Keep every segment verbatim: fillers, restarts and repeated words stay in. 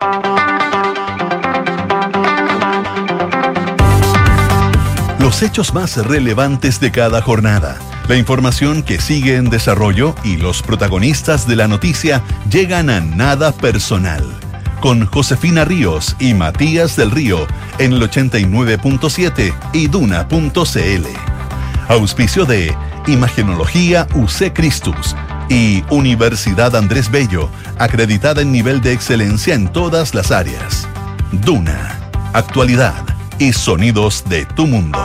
Los hechos más relevantes de cada jornada, la información que sigue en desarrollo y los protagonistas de la noticia llegan a Nada Personal, con Josefina Ríos y Matías del Río en el ochenta y nueve punto siete y duna punto cl. Auspicio de Imagenología U C Christus y Universidad Andrés Bello, acreditada en nivel de excelencia en todas las áreas. Duna, actualidad y sonidos de tu mundo.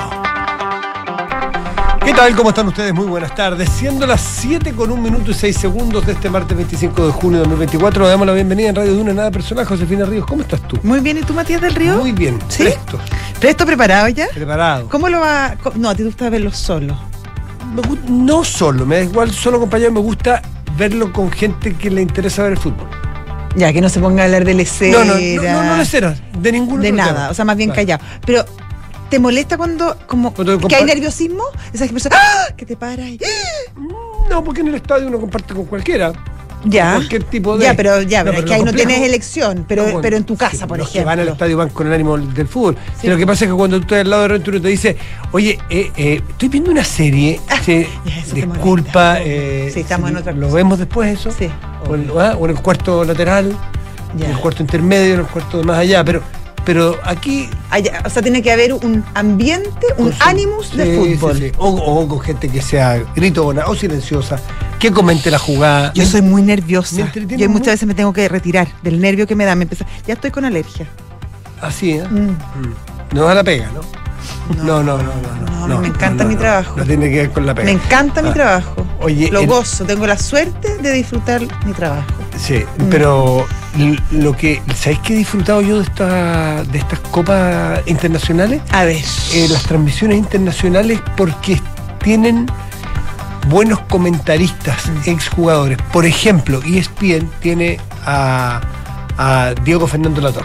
¿Qué tal? ¿Cómo están ustedes? Muy buenas tardes. Siendo las siete con un minuto y seis segundos de este martes veinticinco de junio de dos mil veinticuatro, le damos la bienvenida en Radio Duna, Nada Personal. Josefina Ríos, ¿cómo estás tú? Muy bien, ¿y tú, Matías del Río? Muy bien, ¿Sí? Presto. ¿Presto, preparado ya? Preparado. ¿Cómo lo va? No, a ti te gusta verlo solo. Me gu- no solo, me da igual solo acompañado, me gusta verlo con gente que le interesa ver el fútbol. Ya, que no se ponga a hablar de lecera. No, no, no, no, no lecera, de ningún De otro nada, tema. o sea, más bien Claro. callado. Pero, ¿te molesta cuando, como, Cuando que hay compa- nerviosismo? Esas personas, ¡ah! Que te para y... No, porque en el estadio uno comparte con cualquiera. Ya. Cualquier tipo de. Ya, pero, ya, pero es que lo ahí no complejo- tienes elección, pero, No, bueno, pero en tu casa, sí, por los ejemplo. que van al estadio van con el ánimo del fútbol. Sí. Y lo que pasa es que cuando tú estás al lado de repente uno te dice, oye, eh, eh, estoy viendo una serie, sí, ya, eso te disculpa, molesta. eh, Sí, estamos en otra ¿lo cosa. vemos después eso? Sí. O en, ah, o en el cuarto lateral, Ya. en el cuarto intermedio, en el cuarto de más allá, pero, pero aquí... Allá, o sea, tiene que haber un ambiente, un con su- ánimos de sí, fútbol. sí, sí. O, o con gente que sea gritona o silenciosa, que comente la jugada. Yo soy muy nerviosa. me entretiene Yo muchas mucho. veces me tengo que retirar del nervio que me da. Me empieza, ya estoy con alergia. Así, ¿eh? Mm. Mm. No da la pega, ¿no? No, no, no, no. No, me encanta mi trabajo. No tiene que ver con la pega. Me encanta mi Ah. trabajo. Oye, lo en- gozo, tengo la suerte de disfrutar mi trabajo. Sí, Mm. pero l- lo que, ¿sabéis qué he disfrutado yo de esta, de estas copas internacionales? A ver. Eh, las transmisiones internacionales, porque tienen buenos comentaristas, Mm. exjugadores. Por ejemplo, E S P N tiene a, a Diego Fernando Latorre.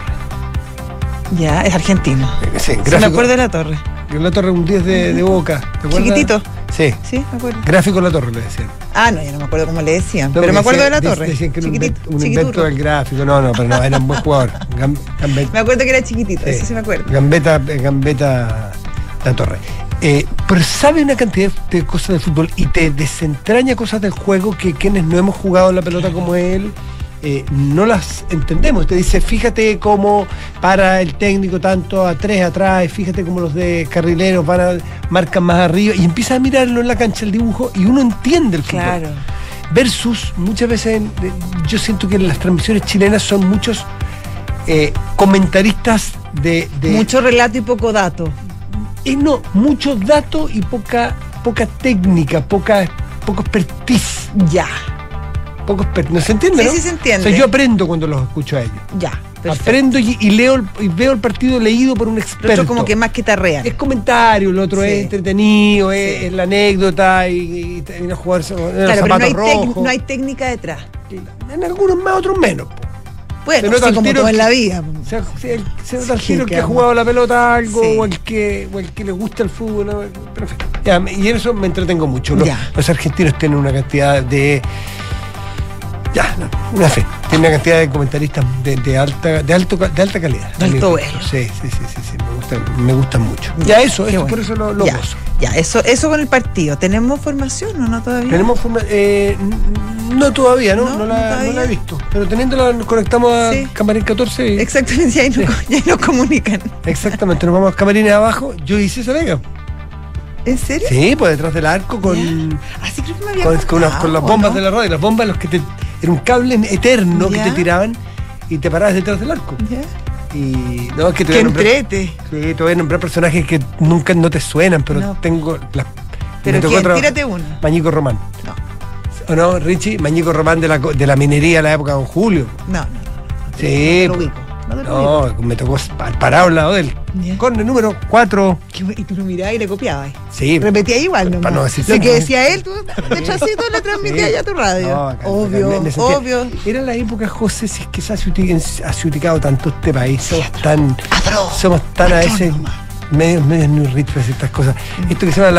Ya, es argentino. Eh, Sí, Sí, me gráfico. acuerdo de la torre. Latorre un diez de, de Boca. ¿Te acuerdas? Chiquitito. Sí, Sí, me acuerdo. gráfico Latorre le decían. Ah, no, ya no me acuerdo cómo le decían. No, pero me porque acuerdo de la decían- torre. Decían que era un, Chiquitito, invento- un invento chiquiturro. del gráfico. No, no, pero no, era un buen jugador. Gam- Gambetta. Me acuerdo que era chiquitito, Sí. eso sí me acuerdo. Gambetta, eh, Gambetta La Torre. Eh, pero sabe una cantidad de cosas del fútbol y te desentraña cosas del juego que quienes no hemos jugado la pelota como él eh, no las entendemos. Te dice, fíjate cómo para el técnico tanto a tres atrás, fíjate cómo los de carrileros van a, marcan más arriba, y empieza a mirarlo en la cancha el dibujo y uno entiende el fútbol. Claro. Versus, muchas veces, en- de- yo siento que en las transmisiones chilenas son muchos eh, comentaristas de... de Mucho relato y poco dato. eh, no, muchos datos y poca poca técnica, poca poco expertise. Ya, Poco exper- ¿No se entiende? Sí, ¿no? sí se entiende. O sea, yo aprendo cuando los escucho a ellos. ya. Perfecto. Aprendo y, y leo el- y veo el partido leído por un Lo experto. otro como que más que tarrean. Es comentario, el otro Sí. es entretenido, es, Sí. es la anécdota y, y, y una jugadora en los Claro, pero no zapatos hay, tec- rojos. no hay técnica detrás. En algunos más, otros menos. po. Bueno, Se nota sí, al como tiro todo en que- la vida. O sea, se, se nota al Sí, tiro el que que ha vamos. jugado la pelota algo, Sí. o, el que, o el que le gusta el fútbol. ¿no? Pero en fin, ya, y en eso me entretengo mucho. Los, Ya. los argentinos tienen una cantidad de. Ya, no, una fe. Tienen una cantidad de comentaristas de, de alta de alto de alta calidad. De alto vuelo. Sí, sí, sí, sí, sí, me gustan, me gustan mucho. Ya eso, Qué eso bueno. por eso lo, lo ya, gozo. ya, eso, eso con el partido. ¿Tenemos formación o no todavía? Tenemos forma- eh, n- no todavía, ¿no? No, No, no la, todavía. no la he visto. Pero teniéndola nos conectamos a Sí. Camarín catorce y Exactamente, ya ahí nos, ya ahí nos comunican. exactamente, nos vamos a camarines abajo. Yo hice esa vega. ¿En serio? Sí, pues detrás del arco con, Así creo que me había con, con, unas- con las contado, bombas ¿no? de la radio. Las bombas, los que te. Era un cable eterno Ya. que te tiraban y te parabas detrás del arco. ¿Ya? Y no, es que te ¡Qué voy a nombrar. entrete! Sí, te voy a nombrar personajes que nunca no te suenan, pero No. tengo. Las, Pero me tocó ¿quién? tra- Tírate uno. Mañico Román. No, ¿O no, Richie? Mañico Román de la, co- de la minería de la época de Don Julio. no, no. Sí. No te lo ubico. No te lo ubico. No, me tocó pa- parado al lado de él. Ya. Corner número cuatro. Qué bu- Y tú lo mirabas y le copiabas. Sí. Repetía igual, ¿no? Para no decir Lo cinco. que decía él, tú detrásito le transmitías Sí. ya a tu radio. No, acá- obvio, acá me sentía- obvio. Era la época, José, si es que se ha ciuti- ha ciuticado tanto este país. Somos tan, somos tan a veces medios, medios new rich para estas cosas. Esto que se llama la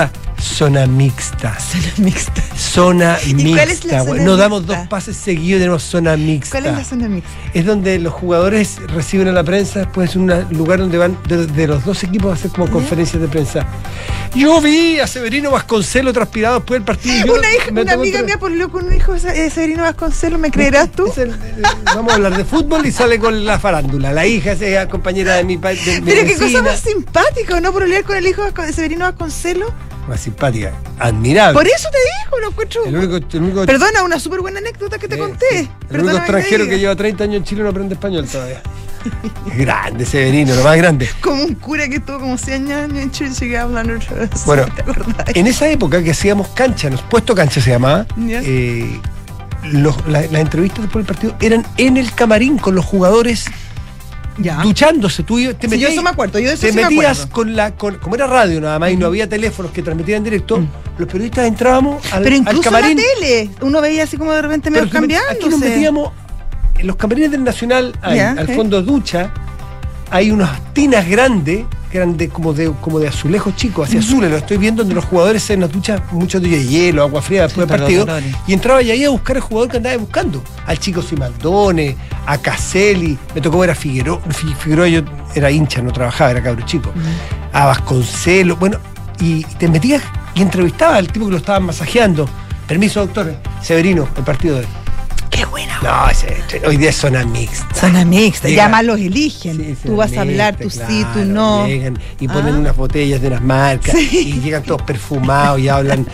Zona mixta. Zona mixta. Zona ¿Y mixta. cuál es la zona Nos damos mixta? dos pases seguidos y tenemos zona mixta. ¿Cuál es la zona mixta? Es donde los jugadores reciben a la prensa, después es un lugar donde van de, de los dos equipos a hacer como conferencias de prensa. Yo vi a Severino Vasconcelos transpirado después del partido. Yo Una, hija, me una tocó amiga entre- mía pololeó con un hijo de Severino Vasconcelos, ¿me creerás tú? Es el- eh, vamos a hablar de fútbol y sale con la farándula. La hija es compañera de mi país. Pero qué cosa más simpática, ¿no? Pololear con el hijo de Vasco- de Severino Vasconcelos. Más simpática, admirable. Por eso te dijo, lo encuentro. El único, el único, Perdona, una súper buena anécdota que te eh, conté. sí, el Perdóname único que te extranjero diga. que lleva treinta años en Chile no aprende español todavía. Es grande, Severino, lo más grande. Como un cura que estuvo como cien años en Chile y que hablando otra vez. Bueno, ¿te acordás? En esa época que hacíamos cancha, nos puesto cancha se llamaba, Ya. eh, los- la- las entrevistas después del partido eran en el camarín con los jugadores Ya. duchándose. Tú ibas- te Sí, yo metías- eso me acuerdo, yo de eso te sí me metías acuerdo. con la, con, como era radio nada más y no había teléfonos que transmitían en directo, Mm. los periodistas entrábamos al, Pero al incluso camarín. en la tele, uno veía así como de repente medio Pero tú me- aquí nos cambiándose. metíamos en los camarines del Nacional, hay, Ya, al ok. fondo ducha, hay unas tinas grandes, grandes como de como de azulejos chicos, así azules, lo estoy viendo, donde los jugadores en las duchas, muchos de ellos de hielo, agua fría después Sí, del para partido, los dolores. y entraba y ahí a buscar al jugador que andaba buscando, al chico Simaldone, a Caselli, me tocó ver a Figueroa, Fi- Figueroa yo era hincha, no trabajaba, era cabro chico, a Vasconcelos, bueno, y te metías y entrevistabas al tipo que lo estaban masajeando. Permiso, doctor, Severino, el partido de... Qué buena. No, ese- hoy día es zona mixta. Zona mixta, Llega- ya más los eligen. Sí, tú zona vas a hablar, mixta, tú sí, tú claro, no. Llegan y ponen Ah. unas botellas de unas marcas Sí. y llegan todos perfumados y hablan.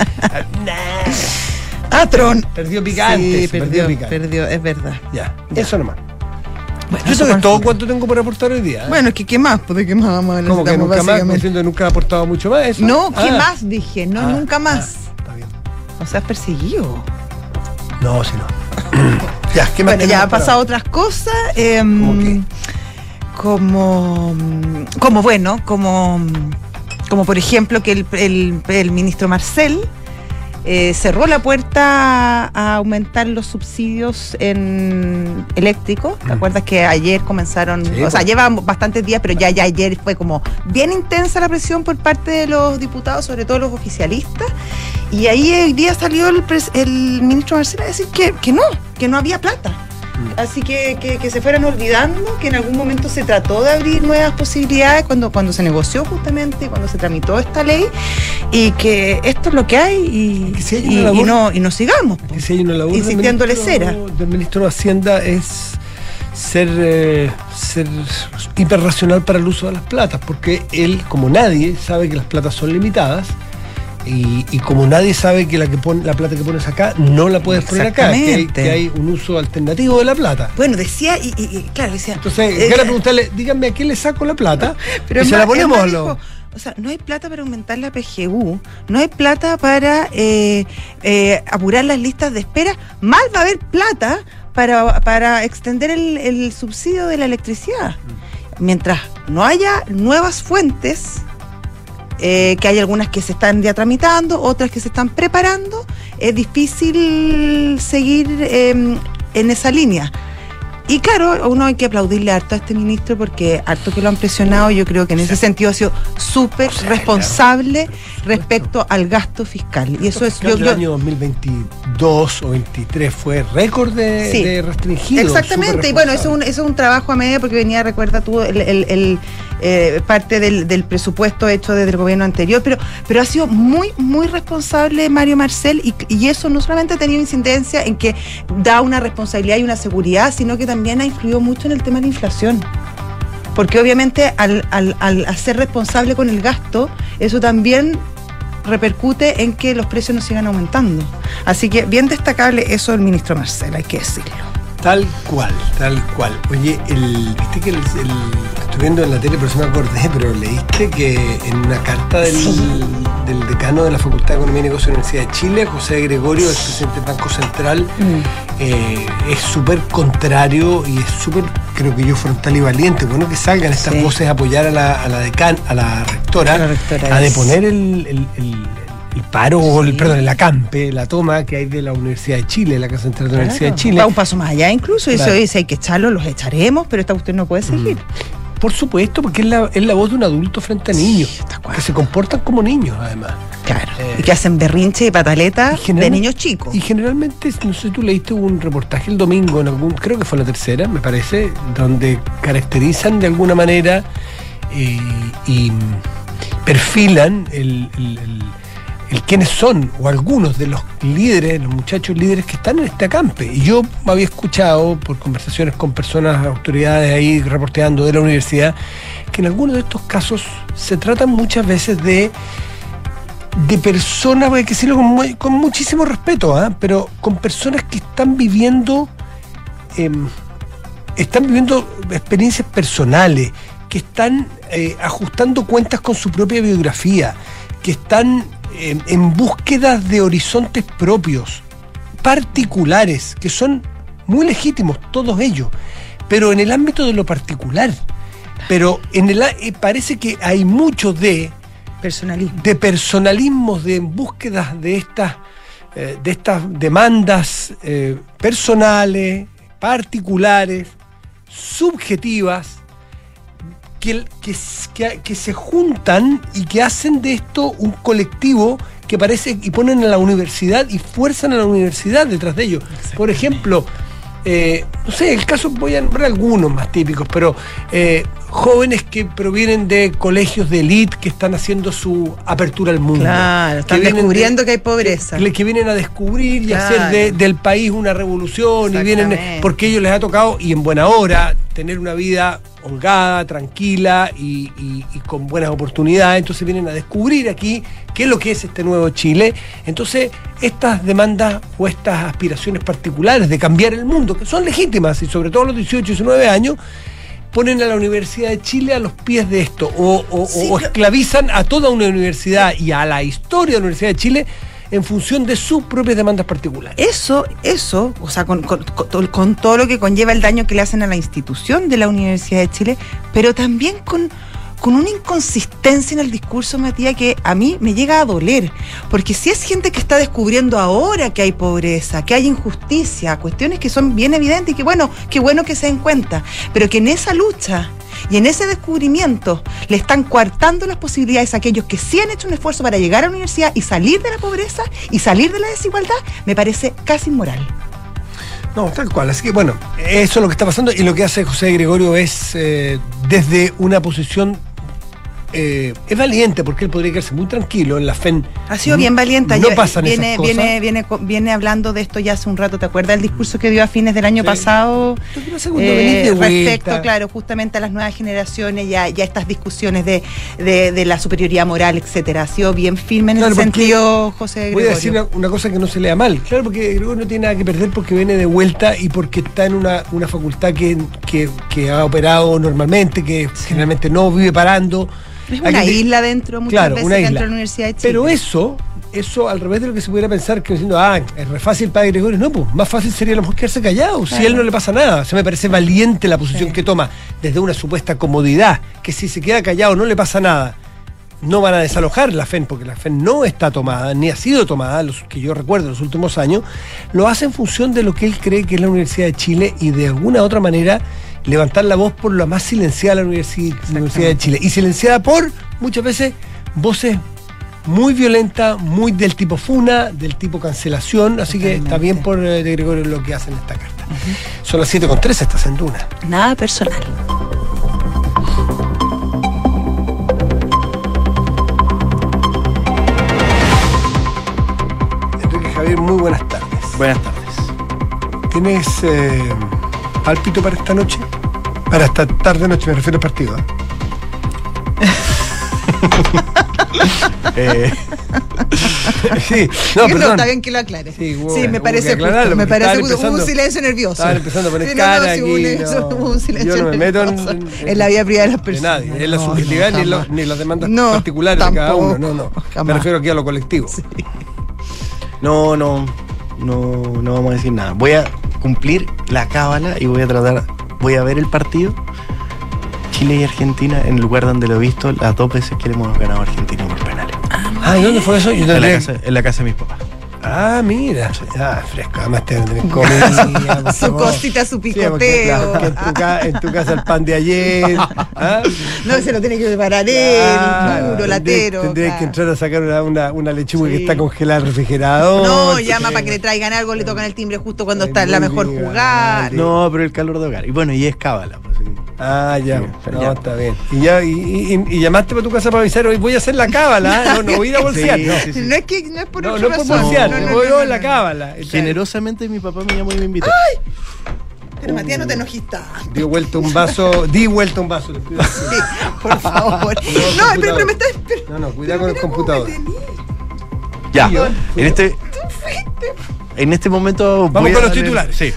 Patrón. Perdió picante. Sí, se perdió, picante. perdió, es verdad. Ya, eso nomás. Bueno, Yo eso creo que es todo consulta. cuanto tengo por aportar hoy día. ¿eh? Bueno, es que ¿qué más? Pues ¿de qué más vamos a hablar? como que Estamos nunca más, como básicamente- diciendo que nunca ha aportado mucho más. ¿Eso? No, ¿qué Ah. más dije? No, Ah, nunca más. ah, está bien. O sea, has perseguido. No, si no. ya, ¿qué más Bueno, ya tenemos han para pasado hoy? otras cosas. eh, ¿Cómo qué? Como, como bueno, como, como por ejemplo que el, el- el ministro Marcel eh, cerró la puerta a aumentar los subsidios en eléctricos. ¿Te Mm. acuerdas que ayer comenzaron? Sí, o sea, pues. llevan bastantes días, pero ya, ya ayer fue como bien intensa la presión por parte de los diputados, sobre todo los oficialistas. Y ahí hoy día salió el, pres- el ministro Marcel a decir que, que no, que no había plata. Así que, que, que se fueran olvidando que en algún momento se trató de abrir nuevas posibilidades cuando, cuando se negoció justamente, cuando se tramitó esta ley, y que esto es lo que hay y, Que si hay y- una y labor- no, y no sigamos. po. Que si hay una labor del Insistiéndole ministro- cera. del ministro de Hacienda es ser, eh, ser hiperracional para el uso de las platas, porque él, como nadie, sabe que las platas son limitadas. Y, y como nadie sabe que la que pone, la plata que pones acá no la puedes poner acá, que hay, Exactamente. que hay un uso alternativo de la plata. Bueno, decía, y, y- y, claro, decía. Entonces, eh, quiero preguntarle, díganme a quién le saco la plata Pero y es se la más- ponemos es a más los- dijo, o sea, no hay plata para aumentar la P G U, no hay plata para eh, eh, apurar las listas de espera, mal va a haber plata para, para extender el, el subsidio de la electricidad. Mientras no haya nuevas fuentes, eh, que hay algunas que se están ya tramitando, otras que se están preparando, es difícil seguir eh, en esa línea. Y claro, uno hay que aplaudirle harto a este ministro porque harto que lo han presionado, yo creo que en ese sentido ha sido súper responsable respecto al gasto fiscal. Y eso es, yo, el yo- año dos mil veintidós o veintitrés fue récord de, Sí. de restringido. exactamente, súper y bueno, eso es, un, responsable. eso es un trabajo a media porque venía, recuerda tú, el, el- el, eh, parte del, del presupuesto hecho desde el gobierno anterior, pero, pero ha sido muy, muy responsable Mario Marcel y, y eso no solamente ha tenido incidencia en que da una responsabilidad y una seguridad, sino que también ha influido mucho en el tema de la inflación. Porque obviamente al, al, al ser responsable con el gasto, eso también repercute en que los precios no sigan aumentando. Así que bien destacable eso del ministro Marcel, hay que decirlo. Tal cual, tal cual. Oye, el, viste que el, el- estoy viendo en la tele, por eso me acordé, pero leíste que en una carta del, Sí. del decano de la Facultad de Economía y Negocios de la Universidad de Chile, José Gregorio, el presidente del Banco Central, eh, es súper contrario y es súper, creo que yo, frontal y valiente. Bueno, que salgan estas Sí. voces a apoyar a la, a la decan, a la rectora, A la rectora, a es- deponer el, el, el- el paro, o el, Sí. perdón, el acampe, la toma que hay de la Universidad de Chile, la Casa Central de la Universidad de Claro. Chile. Va un paso más allá incluso, y Claro. eso dice hay que echarlo, los echaremos, pero esta cuestión no puede seguir. Por supuesto, porque es la, es la voz de un adulto frente a niños, Sí, está claro. que se comportan como niños, además. Claro. Eh, y que hacen berrinche y pataleta y general- de niños chicos. Y generalmente, no sé si tú leíste un reportaje el domingo, en algún, creo que fue la tercera, me parece, donde caracterizan de alguna manera eh, y perfilan el, el, el, el quiénes son, o algunos de los líderes, los muchachos líderes que están en este acampe. Y yo había escuchado por conversaciones con personas, autoridades ahí reporteando de la universidad, que en algunos de estos casos se tratan muchas veces de de personas, hay que decirlo con, muy- con muchísimo respeto, ¿ah? Pero con personas que están viviendo eh, están viviendo experiencias personales, que están eh, ajustando cuentas con su propia biografía, que están eh, en búsquedas de horizontes propios, particulares, que son muy legítimos todos ellos, pero en el ámbito de lo particular. Pero en el, a- eh, parece que hay mucho de Personalismo. de personalismos, de búsquedas de estas eh, de estas demandas eh, personales, particulares, subjetivas, que, que, que, que se juntan y que hacen de esto un colectivo que parece, y ponen a la universidad y fuerzan a la universidad detrás de ellos. Por ejemplo, eh, no sé, el caso, voy a nombrar algunos más típicos, pero eh, jóvenes que provienen de colegios de élite que están haciendo su apertura al mundo. Claro, están que vienen descubriendo de- que hay pobreza. Que, que vienen a descubrir y Claro. hacer de- del país una revolución, y vienen Exactamente. porque ellos les ha tocado, y en buena hora, tener una vida holgada, tranquila y, y- y con buenas oportunidades. Entonces vienen a descubrir aquí qué es lo que es este nuevo Chile. Entonces, estas demandas o estas aspiraciones particulares de cambiar el mundo, que son legítimas, y sobre todo a los dieciocho, diecinueve años, ponen a la Universidad de Chile a los pies de esto, o, o- Sí, o pero- esclavizan a toda una universidad y a la historia de la Universidad de Chile en función de sus propias demandas particulares. Eso, eso, o sea, con, con- con- con todo lo que conlleva el daño que le hacen a la institución de la Universidad de Chile, pero también con, con una inconsistencia en el discurso, Matías, que a mí me llega a doler. Porque si es gente que está descubriendo ahora que hay pobreza, que hay injusticia, cuestiones que son bien evidentes y que bueno, qué bueno que se den cuenta, pero que en esa lucha y en ese descubrimiento le están coartando las posibilidades a aquellos que sí han hecho un esfuerzo para llegar a la universidad y salir de la pobreza y salir de la desigualdad, me parece casi inmoral. No, tal cual. Así que bueno, eso es lo que está pasando, y lo que hace José Gregorio es eh, desde una posición eh, es valiente, porque él podría quedarse muy tranquilo en la F E N. Ha sido bien valiente. No Ayer pasan viene, esas cosas. viene, viene, co- viene hablando de esto ya hace un rato. ¿Te acuerdas del discurso que dio a fines del año Sí. pasado? Lo que pasa cuando Eh, venís de respecto, vuelta. claro, justamente a las nuevas generaciones, ya, ya estas discusiones de, de, de la superioridad moral, etcétera. Ha sido bien firme en Claro, ese porque sentido, José Voy Gregorio. a decir una, una cosa que no se lea mal. Claro, porque Gregorio no tiene nada que perder porque viene de vuelta y porque está en una, una facultad que, que, que ha operado normalmente, que generalmente no vive parando. Es Hay una que- isla dentro, muchas Claro, veces una dentro isla. de la Universidad de Chile. Pero eso, eso al revés de lo que se pudiera pensar, que diciendo, ah, es re fácil para Gregorio. No, pues más fácil sería a lo mejor quedarse callado, si a él no le pasa nada. O sea, me parece valiente la posición Sí. que toma desde una supuesta comodidad, que si se queda callado no le pasa nada. No van a desalojar la F E N, porque la F E N no está tomada, ni ha sido tomada, los que yo recuerdo en los últimos años. Lo hace en función de lo que él cree que es la Universidad de Chile, y de alguna otra manera levantar la voz por la más silenciada de la Universi- Universidad de Chile. Y silenciada por, muchas veces, voces muy violentas, muy del tipo funa, del tipo cancelación. Así que está Totalmente. bien por eh, de Gregorio lo que hace en esta carta. Son las siete con tres, estás en Duna. Nada personal. Enrique Javier, muy buenas tardes. Buenas tardes. ¿Tienes eh, pálpito para esta noche? Para esta tarde noche, me refiero al partido. ¿eh? Eh, Sí, no, no, perdón. está bien que lo aclare. Sí, Sí, hubo- me hubo parece que aclararlo, justo, me porque parece estaban justo. Hubo un empezando- silencio nervioso. Estaban empezando a poner Sí, no, cara no, sí, aquí, hubo un- no. hubo un silencio Yo no me meto en- nervioso en la vida privada de las de personas. nadie, en la No, subjetividad no, ni, los- jamás. ni las demandas No, particulares de cada uno. tampoco, No, no. Me jamás. refiero aquí a lo colectivo. no, no, no, no vamos a decir nada. Voy a cumplir la cábala y voy a tratar, voy a ver el partido Chile y Argentina en el lugar donde lo he visto las dos veces que le hemos ganado a Argentina por penales. Ah, ¿y dónde fue eso? Yo En la tendría- casa, en la casa de mis papás. Ah, mira. Ah, fresco. Además te venden comida. Su cosita, su picoteo. Sí, en, tu ca- en tu casa el pan de ayer. ¿Ah? No, se lo tiene que preparar él, Claro, puro tendrías- latero. Tendrías claro. que entrar a sacar una, una, una lechuga Sí. que está congelada al refrigerador. No, llama para que le traigan algo, le tocan el timbre justo cuando está en la Muy mejor bien, jugada. vale. No, pero el calor de hogar. Y bueno, y es cábala. Pues, sí. Ah, ya. Sí, No, ya. está bien. Y ya, y, y- y llamaste para tu casa para avisar, hoy voy a hacer la cábala, ¿eh? no, no voy a ir a bolsear. Sí, no. sí, sí. No es que no es por No, otra no es por razón. bolsear, No, no, me no, voy no, a la no. cábala. Generosamente mi papá me llamó y me invitó. Pero Matías, no te enojes tanto. Dio vuelta un vaso, di vuelta un vaso. le pido disculpas. Sí, por favor. No, No, pero, pero me estás. pero- No, no, cuidado con el mira cómo computador. me tenés. Ya, Sí, yo- en este, en este momento. Vamos voy a con los darle- titulares. Sí.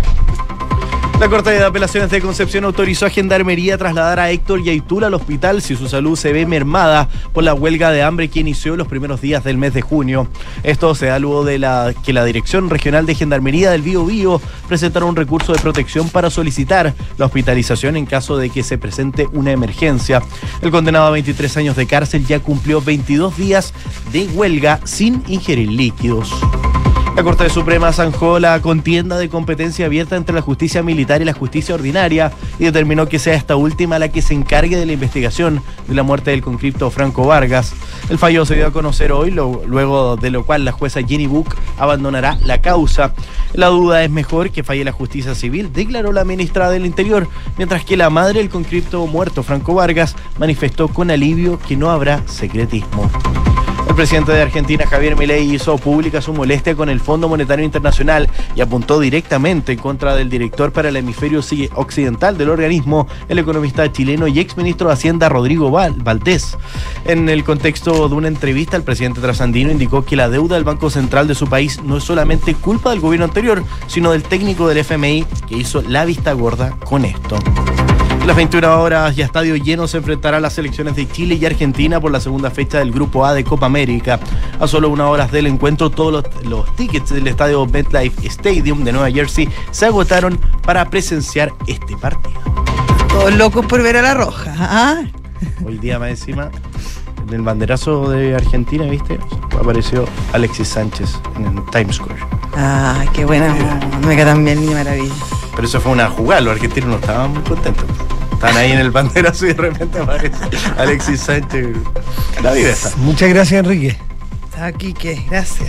La Corte de Apelaciones de Concepción autorizó a Gendarmería a trasladar a Héctor Yaitul al hospital si su salud se ve mermada por la huelga de hambre que inició los primeros días del mes de junio. Esto se da luego de la, que la Dirección Regional de Gendarmería del Bío Bío presentara un recurso de protección para solicitar la hospitalización en caso de que se presente una emergencia. El condenado a veintitrés años de cárcel ya cumplió veintidós días de huelga sin ingerir líquidos. La Corte Suprema zanjó la contienda de competencia abierta entre la justicia militar y la justicia ordinaria y determinó que sea esta última la que se encargue de la investigación de la muerte del conscripto Franco Vargas. El fallo se dio a conocer hoy, lo- luego de lo cual la jueza Jenny Book abandonará la causa. La duda es mejor que falle la justicia civil, declaró la ministra del Interior, mientras que la madre del conscripto muerto Franco Vargas manifestó con alivio que no habrá secretismo. El presidente de Argentina, Javier Milei, hizo pública su molestia con el Fondo Monetario Internacional y apuntó directamente en contra del director para el hemisferio occidental del organismo, el economista chileno y exministro de Hacienda, Rodrigo Val- Valdés. En el contexto de una entrevista, el presidente trasandino indicó que la deuda del Banco Central de su país no es solamente culpa del gobierno anterior, sino del técnico del F M I que hizo la vista gorda con esto. A las veintiuna horas y a estadio lleno se enfrentarán las selecciones de Chile y Argentina por la segunda fecha del Grupo A de Copa América. A solo unas horas del encuentro, todos los, los tickets del estadio MetLife Stadium de Nueva Jersey se agotaron para presenciar este partido. Todos locos por ver a la Roja. ¿Ah? Hoy día más encima, en el banderazo de Argentina, ¿viste? Apareció Alexis Sánchez en el Times Square. Ah, qué buena. Me queda también ni maravilla. Pero eso fue una jugada, los argentinos no estaban muy contentos. Estaban ahí en el banderazo y de repente aparece Alexis Sánchez. La viveza. Muchas gracias, Enrique. Aquí, ¿qué? Gracias.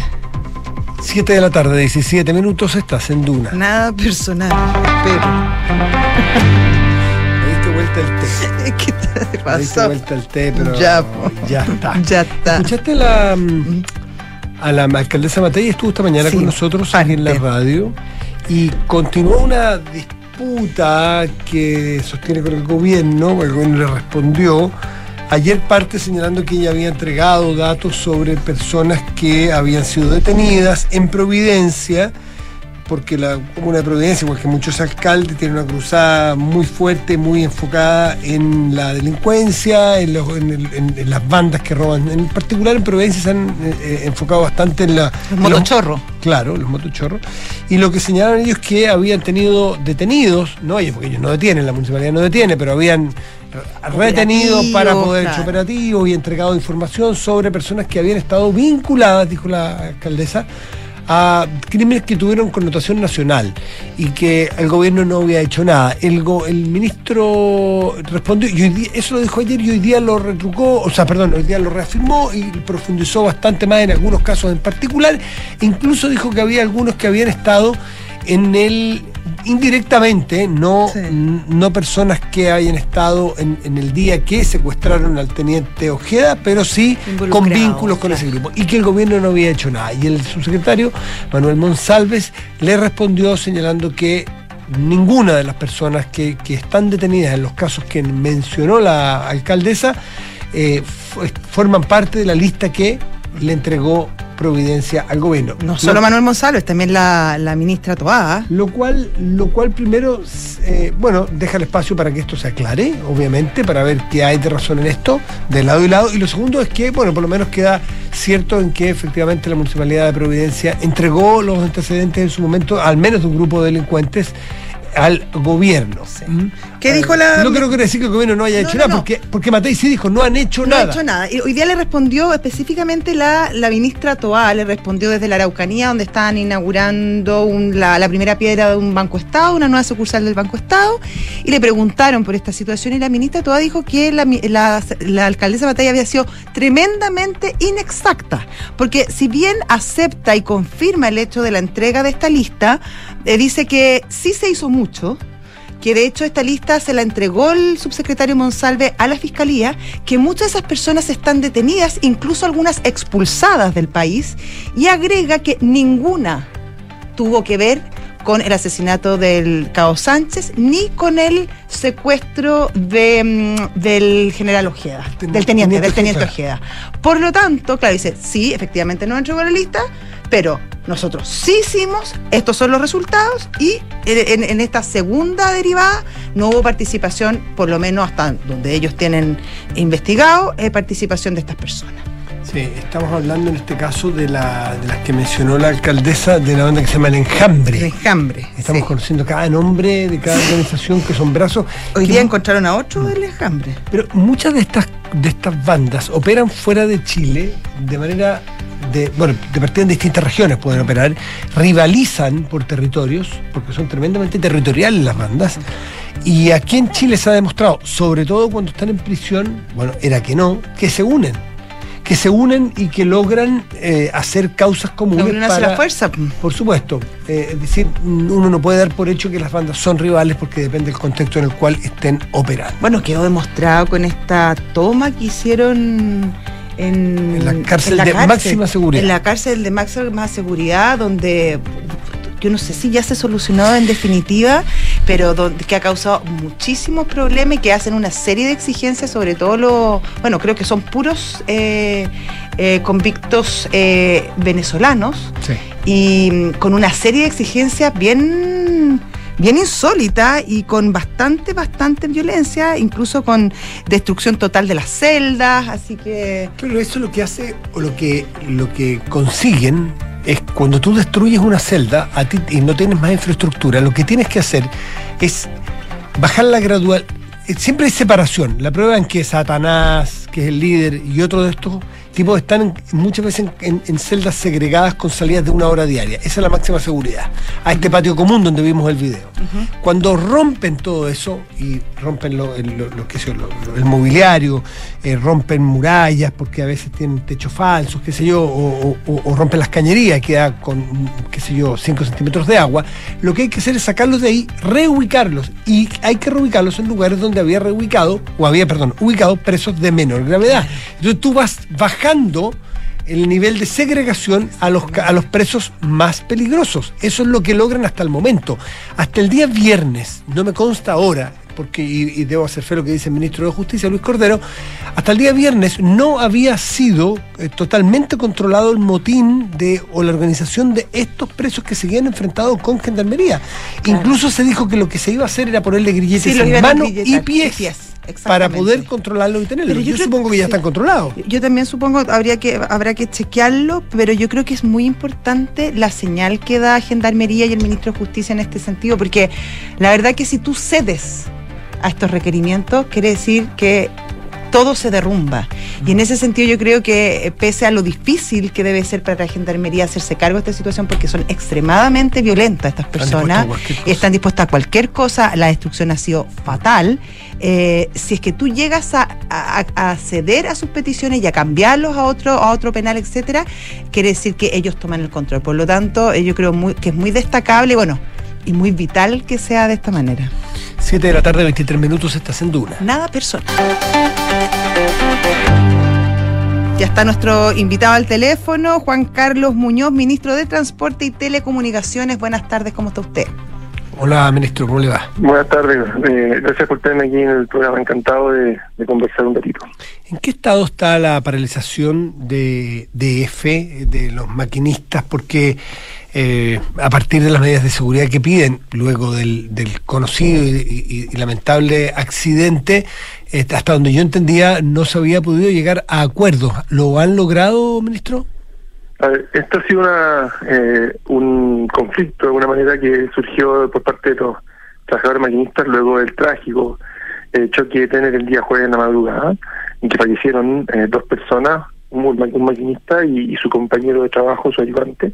siete de la tarde, diecisiete minutos, estás en Duna. Nada personal, pero. Le diste vuelta el té. ¿Qué te Le diste pasó? vuelta el té, pero Ya, po. ya está. Ya está. ¿Escuchaste la, mm, a la alcaldesa Matei? Estuvo esta mañana Sí, con nosotros aquí en la parte. radio y continuó una disputa que sostiene con el gobierno. El gobierno le respondió. Ayer parte señalando que ella había entregado datos sobre personas que habían sido detenidas en Providencia, porque la comuna de Providencia, igual que muchos alcaldes, tiene una cruzada muy fuerte, muy enfocada en la delincuencia, en, los- en el- en- en las bandas que roban. En particular en Providencia se han eh, eh, enfocado bastante en la... Los en motochorros. Claro, los motochorros. Y lo que señalaron ellos que habían tenido detenidos, no ellos, porque ellos no detienen, la municipalidad no detiene, pero habían retenidos Operativos, para poder hecho claro. operativos y entregado información sobre personas que habían estado vinculadas, dijo la alcaldesa, a crímenes que tuvieron connotación nacional y que el gobierno no había hecho nada. El, go- el ministro respondió, y hoy día- eso lo dijo ayer y hoy día lo retrucó, o sea, perdón, hoy día lo reafirmó y profundizó bastante más en algunos casos en particular. Incluso dijo que había algunos que habían estado en el indirectamente, no, Sí. n- no personas que hayan estado en, en el día que secuestraron al teniente Ojeda, pero sí con Involucrados, vínculos con ese grupo, y que el gobierno no había hecho nada. Y el subsecretario Manuel Monsalves le respondió señalando que ninguna de las personas que, que están detenidas en los casos que mencionó la alcaldesa eh, fu- forman parte de la lista que le entregó Providencia al gobierno. No solo Lo- Manuel Monsalves, también la, la ministra Toá. Lo cual, lo cual primero, eh, bueno, deja el espacio para que esto se aclare, obviamente, para ver qué hay de razón en esto, de lado y lado. Y lo segundo es que, bueno, por lo menos queda cierto en que efectivamente la Municipalidad de Providencia entregó los antecedentes en su momento, al menos de un grupo de delincuentes, al gobierno. Sí. ¿Mm? ¿Qué Eh, dijo la...? No creo que decir que el gobierno no haya No, hecho no, nada, no. porque, porque Matei sí dijo, no han hecho No nada. ha hecho nada. Y hoy día le respondió específicamente la, la ministra Toá, le respondió desde la Araucanía, donde estaban inaugurando un- la, la primera piedra de un Banco Estado, una nueva sucursal del Banco Estado, y le preguntaron por esta situación y la ministra Toá dijo que la, mi- la, la alcaldesa Matei había sido tremendamente inexacta, porque si bien acepta y confirma el hecho de la entrega de esta lista, eh, dice que sí se hizo mucho, que de hecho esta lista se la entregó el subsecretario Monsalve a la Fiscalía, que muchas de esas personas están detenidas, incluso algunas expulsadas del país, y agrega que ninguna tuvo que ver con el asesinato del Cabo Sánchez, ni con el secuestro de, mm, del general Ojeda, Ten- del teniente, teniente del teniente Ojeda. Ojeda. Por lo tanto, claro, dice, sí, efectivamente no entregó la lista, pero nosotros sí hicimos, estos son los resultados, y en, en- en esta segunda derivada no hubo participación, por lo menos hasta donde ellos tienen investigado, eh, participación de estas personas. Sí, estamos hablando en este caso de, la, de las que mencionó la alcaldesa de la banda que se llama El Enjambre. El enjambre. Estamos sí. conociendo cada nombre de cada organización que son brazos. Hoy que día mu- encontraron a otro del enjambre. Pero muchas de estas, de estas bandas operan fuera de Chile de manera de, bueno, de partida en distintas regiones pueden operar, rivalizan por territorios, porque son tremendamente territoriales las bandas, y aquí en Chile se ha demostrado, sobre todo cuando están en prisión, bueno, era que no, que se unen, que se unen y que logran eh, hacer causas La comunes unión hace para... la fuerza. Por supuesto, eh, es decir, uno no puede dar por hecho que las bandas son rivales porque depende del contexto en el cual estén operando. Bueno, quedó demostrado con esta toma que hicieron en, En la cárcel de máxima seguridad. En la cárcel de máxima seguridad, donde yo no sé si ya se solucionó en definitiva, pero donde, que ha causado muchísimos problemas y que hacen una serie de exigencias, sobre todo los, bueno, creo que son puros eh, eh, convictos eh, venezolanos, Sí. y mm, con una serie de exigencias bien bien insólita y con bastante, bastante violencia, incluso con destrucción total de las celdas, así que... Pero eso lo que hace, o lo que, lo que consiguen, es cuando tú destruyes una celda a ti, y no tienes más infraestructura, lo que tienes que hacer es bajarla gradual. Eh, Siempre hay separación. La prueba en que Satanás, que es el líder, y otro de estos tipos están en- muchas veces en, en- en celdas segregadas con salidas de una hora diaria. Esa es la máxima seguridad. A este patio común donde vimos el video. Cuando rompen todo eso y rompen lo, el, lo- lo que sé yo, lo- lo- el mobiliario, eh, rompen murallas porque a veces tienen techos falsos, qué sé yo, o, o- o- o rompen las cañerías y queda con, qué sé yo, cinco centímetros de agua, lo que hay que hacer es sacarlos de ahí, reubicarlos. Y hay que reubicarlos en lugares donde había reubicado, o había, perdón, ubicado presos de menor gravedad. Entonces tú vas bajando el nivel de segregación a los, ca- a los presos más peligrosos. Eso es lo que logran hasta el momento. Hasta el día viernes, no me consta ahora, porque y, y debo hacer fe lo que dice el ministro de Justicia, Luis Cordero, hasta el día viernes no había sido eh, totalmente controlado el motín de o la organización de estos presos que seguían enfrentados con gendarmería. Claro. Incluso se dijo que lo que se iba a hacer era ponerle grilletes Sí, los en iban a manos y grilletar, pies, y pies, para exactamente. poder controlarlo y tenerlo. Pero yo Yo, creo supongo que que ya sí. están controlados. Yo también supongo habría que habrá que chequearlo, pero yo creo que es muy importante la señal que da Gendarmería y el ministro de Justicia en este sentido, porque la verdad que si tú cedes a estos requerimientos, quiere decir que todo se derrumba. Y en ese sentido yo creo que eh, pese a lo difícil que debe ser para la Gendarmería hacerse cargo de esta situación, porque son extremadamente violentas estas personas, dispuestas a cualquier cosa. están dispuestas a cualquier cosa, la destrucción ha sido fatal. Eh, si es que tú llegas a, a- a ceder a sus peticiones y a cambiarlos a otro, a otro penal, etcétera, quiere decir que ellos toman el control. Por lo tanto, eh, yo creo muy, que es muy destacable, bueno, y muy vital que sea de esta manera. siete de la tarde, veintitrés minutos, estás en Duna. Nada personal. Ya está nuestro invitado al teléfono, Juan Carlos Muñoz, ministro de Transporte y Telecomunicaciones. Buenas tardes, ¿cómo está usted? Hola, ministro, ¿cómo le va? Buenas tardes, eh, gracias por tenerme aquí en el programa, encantado de, de conversar un ratito. ¿En qué estado está la paralización de D F, de los maquinistas? Porque eh, a partir de las medidas de seguridad que piden, luego del, del conocido y, y- y lamentable accidente, eh, hasta donde yo entendía, no se había podido llegar a acuerdos. ¿Lo han logrado, ministro? A ver, esto ha sido una, eh, un conflicto de alguna manera que surgió por parte de los trabajadores maquinistas luego del trágico eh, choque de trenes del día jueves en la madrugada, en que fallecieron eh, dos personas, un, un maquinista y, y su compañero de trabajo, su ayudante.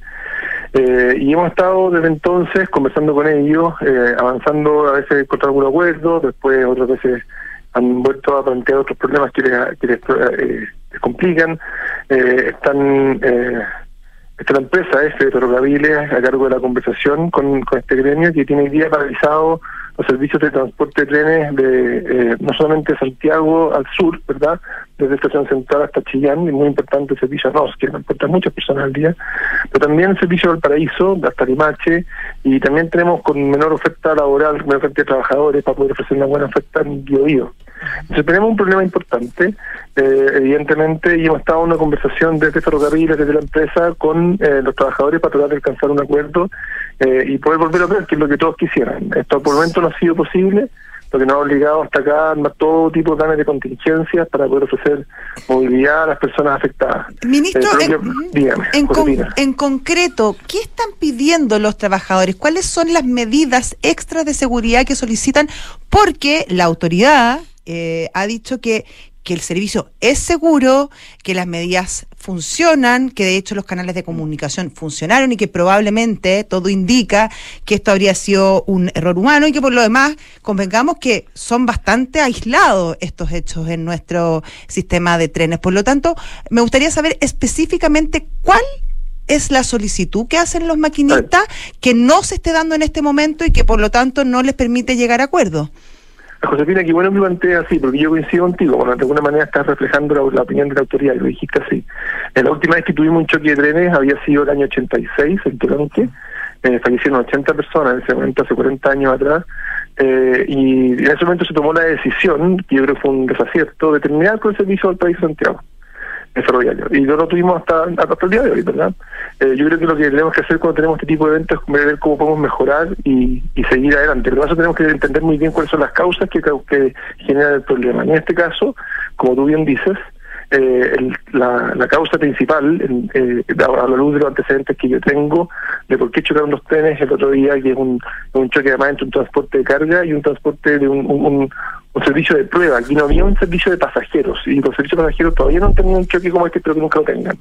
Eh, y hemos estado desde entonces conversando con ellos, eh, avanzando, a veces contra algún acuerdo, después otras veces han vuelto a plantear otros problemas que les, que les, eh, les complican. Eh, están eh, está la empresa F de Ferrocarriles a cargo de la conversación con, con este gremio, que tiene hoy día paralizado los servicios de transporte de trenes de eh, no solamente de Santiago al sur, ¿verdad?, desde Estación Central hasta Chillán, y muy importante el servicio a N O S, que transporta muchas personas al día, pero también el servicio de Valparaíso, hasta Limache, y también tenemos con menor oferta laboral, menor oferta de trabajadores para poder ofrecer una buena oferta en Biobío. Entonces tenemos un problema importante, eh, evidentemente, y hemos estado en una conversación desde Ferrocarriles, desde la empresa, con eh, los trabajadores para tratar de alcanzar un acuerdo eh, y poder volver a ver, que es lo que todos quisieran. Esto por el momento no ha sido posible, lo que nos ha obligado hasta acá a armar todo tipo de planes de contingencias para poder ofrecer movilidad a las personas afectadas. Ministro, eh, en, que, dígame, en, con, en concreto, ¿qué están pidiendo los trabajadores? ¿Cuáles son las medidas extras de seguridad que solicitan? Porque la autoridad eh, ha dicho que que el servicio es seguro, que las medidas funcionan, que de hecho los canales de comunicación funcionaron y que probablemente todo indica que esto habría sido un error humano y que por lo demás convengamos que son bastante aislados estos hechos en nuestro sistema de trenes. Por lo tanto, me gustaría saber específicamente cuál es la solicitud que hacen los maquinistas que no se esté dando en este momento y que por lo tanto no les permite llegar a acuerdos. Josefina, qué bueno que lo planteas así, porque yo coincido contigo. Bueno, de alguna manera estás reflejando la, la opinión de la autoridad, y lo dijiste así. Eh, la última vez que tuvimos un choque de trenes había sido el año ochenta y seis, en Toronque. Eh, fallecieron ochenta personas en ese momento, hace cuarenta años atrás. Eh, y en ese momento se tomó la decisión, que yo creo que fue un desacierto, de terminar con el servicio del país de Santiago, el ferroviario. Y no lo tuvimos hasta, hasta el día de hoy, ¿verdad? Eh, yo creo que lo que tenemos que hacer cuando tenemos este tipo de eventos es ver cómo podemos mejorar y, y seguir adelante. Pero eso tenemos que entender muy bien cuáles son las causas que, que generan el problema. Y en este caso, como tú bien dices, eh, el, la, la causa principal, eh, a la luz de los antecedentes que yo tengo, de por qué chocaron los trenes el otro día, que es un, un choque además entre un transporte de carga y un transporte de un, un, un un servicio de prueba. Aquí no había un servicio de pasajeros, y los servicios de pasajeros todavía no han tenido un choque como este, pero que nunca lo tengan.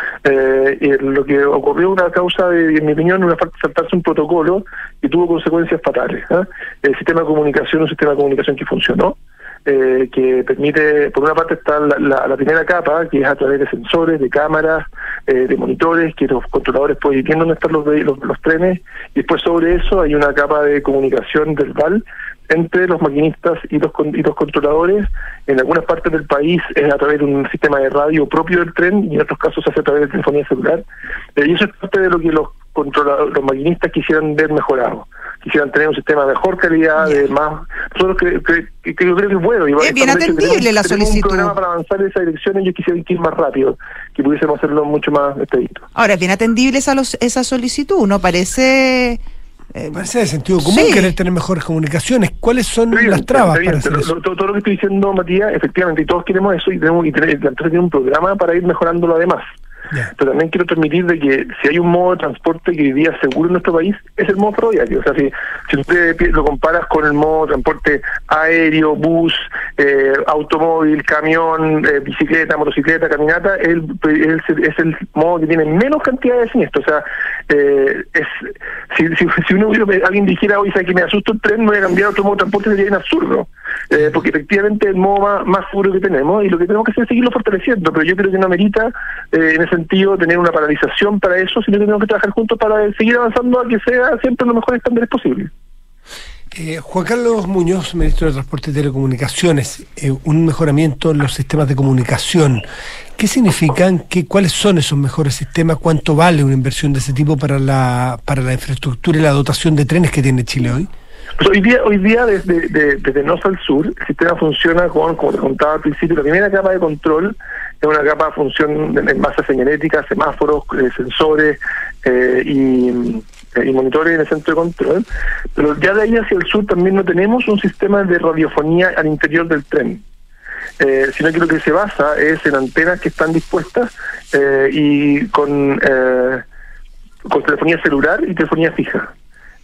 Eh, y lo que ocurrió una causa de, en mi opinión, una falta de saltarse un protocolo que tuvo consecuencias fatales. ¿eh? El sistema de comunicación, un sistema de comunicación que funcionó, eh, que permite, por una parte está la, la, la primera capa, que es a través de sensores, de cámaras, eh, de monitores, que los controladores pueden ir viendo dónde están los, los, los trenes, y después sobre eso hay una capa de comunicación verbal entre los maquinistas y los, y los controladores. En algunas partes del país es a través de un sistema de radio propio del tren, y en otros casos se hace a través de telefonía celular. Eh, y eso es parte de lo que los controladores, los maquinistas quisieran ver mejorado. Quisieran tener un sistema de mejor calidad, yeah. de más... Nosotros que, que, que yo creo que es bueno. Y es bien atendible tenemos, la solicitud. Tenemos un programa para avanzar en esa dirección, y ellos quisieran ir más rápido, que pudiésemos hacerlo mucho más expedito. Ahora, es bien atendible esa, esa solicitud, ¿no? Parece... Eh, Parece de sentido común sí. querer tener mejores comunicaciones. ¿Cuáles son bien, las trabas bien, para hacer eso? Todo, todo lo que estoy diciendo, Matías, efectivamente, y todos queremos eso, y tenemos y tener, la empresa tiene un programa para ir mejorándolo además. Yeah. Pero también quiero transmitir de que si hay un modo de transporte que hoy día es seguro en nuestro país, es el modo ferroviario. O sea, si, si usted lo comparas con el modo de transporte aéreo, bus, eh, automóvil, camión, eh, bicicleta, motocicleta, caminata, el, el, es el modo que tiene menos cantidad de siniestros. O sea, eh, es si, si, si uno alguien dijera hoy, sabe que me asusta el tren, me voy a cambiar a otro modo de transporte, sería un absurdo. Eh, porque efectivamente es el modo más, más seguro que tenemos, y lo que tenemos que hacer es seguirlo fortaleciendo. Pero yo creo que no amerita eh, en ese sentido tener una paralización para eso, sino que tenemos que trabajar juntos para seguir avanzando a que sea siempre los mejores estándares posibles. Eh, Juan Carlos Muñoz, ministro de Transporte y Telecomunicaciones, eh, un mejoramiento en los sistemas de comunicación. ¿Qué significan? ¿Qué, ¿Cuáles son esos mejores sistemas? ¿Cuánto vale una inversión de ese tipo para la, para la infraestructura y la dotación de trenes que tiene Chile hoy? Pues hoy día, hoy día desde, de, desde norte al sur, el sistema funciona con, como te contaba al principio, la primera capa de control es una capa de función en base a señalética, semáforos, eh, sensores eh, y, eh, y monitores en el centro de control. Pero ya de ahí hacia el sur también no tenemos un sistema de radiofonía al interior del tren. Eh, sino que lo que se basa es en antenas que están dispuestas eh, y con, eh, con telefonía celular y telefonía fija.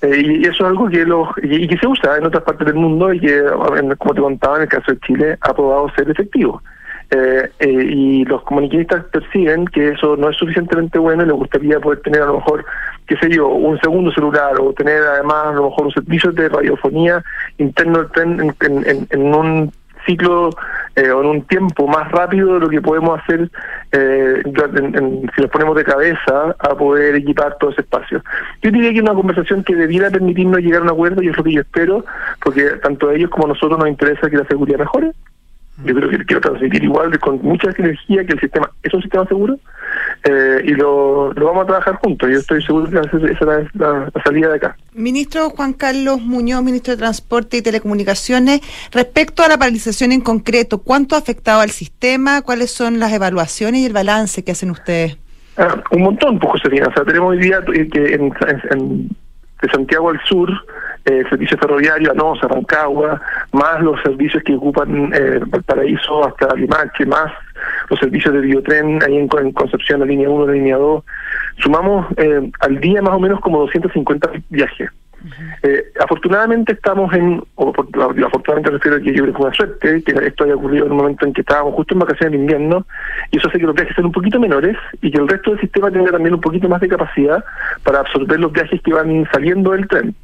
Eh, y eso es algo que los y, y que se usa en otras partes del mundo y que, como te contaba, en el caso de Chile, ha probado ser efectivo. Eh, eh, y los comunicadistas perciben que eso no es suficientemente bueno y les gustaría poder tener a lo mejor, qué sé yo, un segundo celular o tener además a lo mejor un servicio de radiofonía interno del tren en, en, en, en un ciclo eh, o en un tiempo más rápido de lo que podemos hacer eh, en, en, si nos ponemos de cabeza a poder equipar todo ese espacio. Yo diría que es una conversación que debiera permitirnos llegar a un acuerdo y es lo que yo espero, porque tanto a ellos como a nosotros nos interesa que la seguridad mejore. Yo creo que quiero transmitir igual con mucha energía que el sistema es un sistema seguro eh, y lo, lo vamos a trabajar juntos. Yo estoy seguro que esa es la, la, la salida de acá. Ministro Juan Carlos Muñoz, ministro de Transporte y Telecomunicaciones, respecto a la paralización en concreto, ¿cuánto ha afectado al sistema? ¿Cuáles son las evaluaciones y el balance que hacen ustedes? Ah, un montón, pues, Josefina. O sea, tenemos hoy día que en, en, en de Santiago al sur, eh, el servicio ferroviario Anosa, Rancagua, más los servicios que ocupan eh, Valparaíso hasta Limache, más los servicios de biotren ahí en, en Concepción, la línea uno, la línea dos. Sumamos eh, al día más o menos como doscientos cincuenta viajes. Uh-huh. Eh, afortunadamente estamos en, o por, afortunadamente refiero a que yo creo que fue una suerte, que esto haya ocurrido en un momento en que estábamos justo en vacaciones de invierno, y eso hace que los viajes sean un poquito menores y que el resto del sistema tenga también un poquito más de capacidad para absorber los viajes que van saliendo del tren.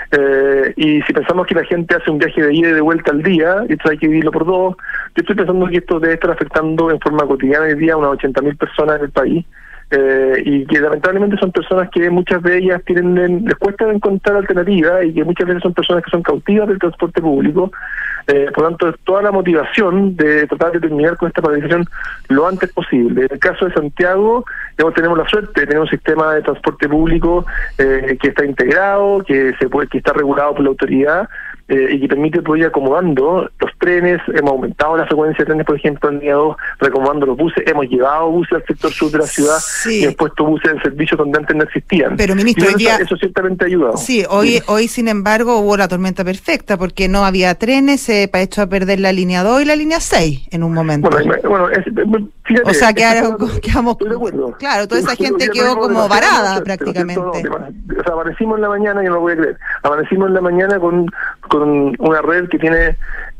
Eh, y si pensamos que la gente hace un viaje de ida y de vuelta al día, esto hay que dividirlo por dos, yo estoy pensando que esto debe estar afectando en forma cotidiana hoy día a unas ochenta mil personas en el país. Eh, y que lamentablemente son personas que muchas de ellas tienen les cuesta encontrar alternativas y que muchas veces son personas que son cautivas del transporte público. Eh, por lo tanto, toda la motivación de tratar de terminar con esta paralización lo antes posible. En el caso de Santiago, digamos, tenemos la suerte de tener un sistema de transporte público eh, que está integrado, que se puede, que está regulado por la autoridad, eh, y que permite poder ir acomodando los trenes. Hemos aumentado la frecuencia de trenes, por ejemplo, en día dos, recomodando los buses. Hemos llevado buses al sector sur de la ciudad, sí, y hemos puesto buses en servicio donde antes no existían. Pero, ministro, eso, día... eso ciertamente ha ayudado. Sí, hoy, sí. hoy sin embargo, hubo la tormenta perfecta, porque no había trenes, se ha hecho a perder la línea dos y la línea seis en un momento. Bueno, bueno es, fíjate, o sea, quedamos, quedamos quedamos claro, toda esa gente quedó como varada prácticamente. No, o sea, amanecimos en la mañana, yo no lo voy a creer, amanecimos en la mañana con, con una red que tiene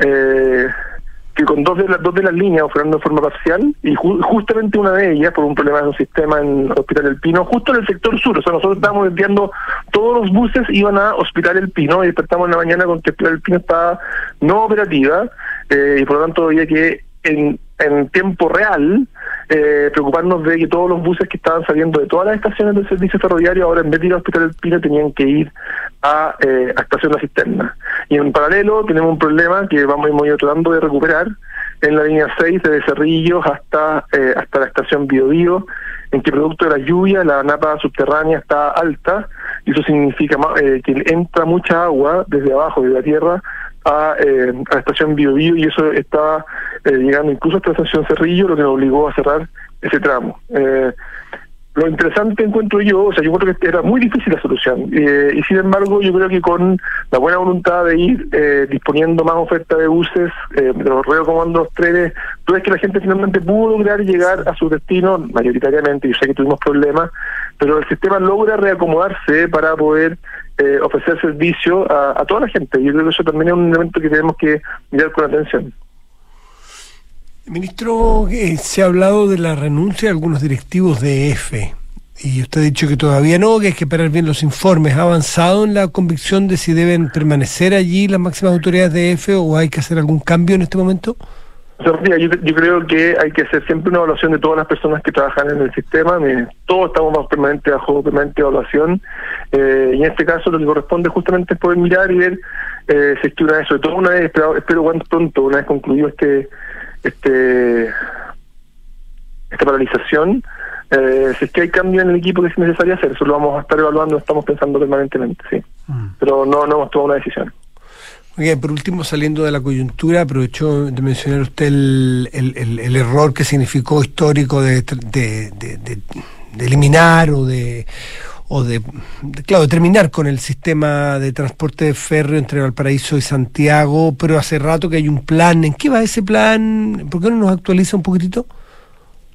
eh, que con dos de las dos de las líneas operando de forma parcial, y ju justamente una de ellas por un problema de un sistema en Hospital El Pino, justo en el sector sur. O sea, nosotros estábamos enviando, todos los buses iban a Hospital El Pino y despertamos en la mañana con que Hospital El Pino estaba no operativa, eh, y por lo tanto había que en, en tiempo real eh, preocuparnos de que todos los buses que estaban saliendo de todas las estaciones del servicio ferroviario, ahora en vez de ir a Hospital El Pino tenían que ir a, eh, a Estación La Cisterna. Y en paralelo tenemos un problema que vamos a ir tratando de recuperar en la línea seis, desde Cerrillos hasta eh, hasta la estación Bio Bio, en que producto de la lluvia la napa subterránea está alta, y eso significa eh, que entra mucha agua desde abajo, desde la tierra, a, eh, a la estación Bio Bio, y eso estaba eh, llegando incluso hasta la estación Cerrillo, lo que nos obligó a cerrar ese tramo. Eh, Lo interesante encuentro yo, o sea, yo creo que era muy difícil la solución, eh, y sin embargo yo creo que con la buena voluntad de ir eh, disponiendo más oferta de buses, eh, de los recomando los trenes, tú ves que la gente finalmente pudo lograr llegar a su destino, mayoritariamente. Yo sé que tuvimos problemas, pero el sistema logra reacomodarse para poder eh, ofrecer servicio a, a toda la gente. Yo creo que eso también es un elemento que tenemos que mirar con atención. Ministro, eh, se ha hablado de la renuncia de algunos directivos de E F E, y usted ha dicho que todavía no, que hay que esperar bien los informes. ¿Ha avanzado en la convicción de si deben permanecer allí las máximas autoridades de E F E o hay que hacer algún cambio en este momento? O sea, mira, yo, yo creo que hay que hacer siempre una evaluación de todas las personas que trabajan en el sistema. Mire, todos estamos más permanente bajo permanente evaluación, eh, y en este caso lo que corresponde justamente es poder mirar y ver eh, si es que una vez, sobre todo una vez, espero, espero cuanto pronto, una vez concluido este este esta paralización, eh, si es que hay cambio en el equipo que es necesario hacer, eso lo vamos a estar evaluando, estamos pensando permanentemente, sí, mm. pero no, no hemos tomado una decisión. Okay, por último, saliendo de la coyuntura, aprovechó de mencionar usted el, el, el, el error que significó histórico de, de, de, de, de eliminar o de o de, de, claro, de terminar con el sistema de transporte férreo entre Valparaíso y Santiago, pero hace rato que hay un plan. ¿En qué va ese plan? ¿Por qué no nos actualiza un poquitito?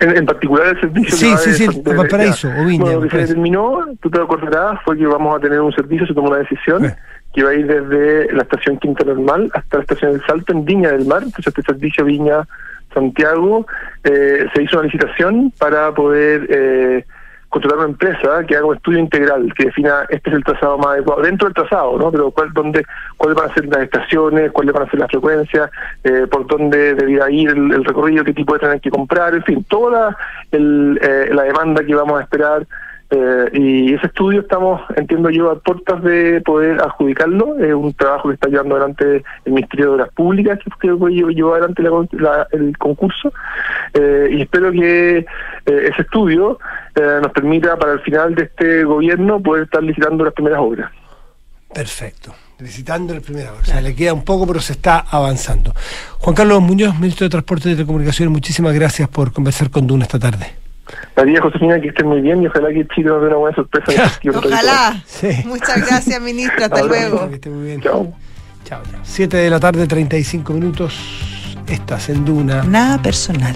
En, en particular el servicio sí, que va sí, de, sí, de, Valparaíso o Viña. Bueno, lo que se determinó, tú te acordarás, fue que vamos a tener un servicio, se tomó una decisión, eh. que va a ir desde la estación Quinta Normal hasta la estación del Salto en Viña del Mar. Entonces este servicio Viña Santiago, eh, se hizo una licitación para poder eh, contratar una empresa que haga un estudio integral, que defina este es el trazado más adecuado, dentro del trazado, ¿no? Pero cuál, dónde, cuáles van a ser las estaciones, cuáles van a ser las frecuencias, eh, por dónde debería ir el, el recorrido, qué tipo de tren hay que comprar, en fin, toda el, eh, la demanda que vamos a esperar. Eh, y ese estudio estamos, entiendo yo, a puertas de poder adjudicarlo. Es un trabajo que está llevando adelante el Ministerio de Obras Públicas, que llevó adelante la, la, el concurso, eh, y espero que eh, ese estudio eh, nos permita para el final de este gobierno poder estar licitando las primeras obras. Perfecto. Licitando las primeras obras. O sea, le queda un poco, pero se está avanzando. Juan Carlos Muñoz, Ministro de Transporte y Telecomunicaciones, muchísimas gracias por conversar con Duna esta tarde. María Josefina, que estén muy bien y ojalá que Chile nos dé una buena sorpresa. Ojalá. Sí. Muchas gracias, ministra. Hasta luego. Que esté muy bien. Chao. Chao, chao. siete de la tarde, treinta y cinco minutos. Estás en Duna. Nada personal.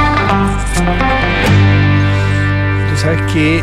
Tú sabes que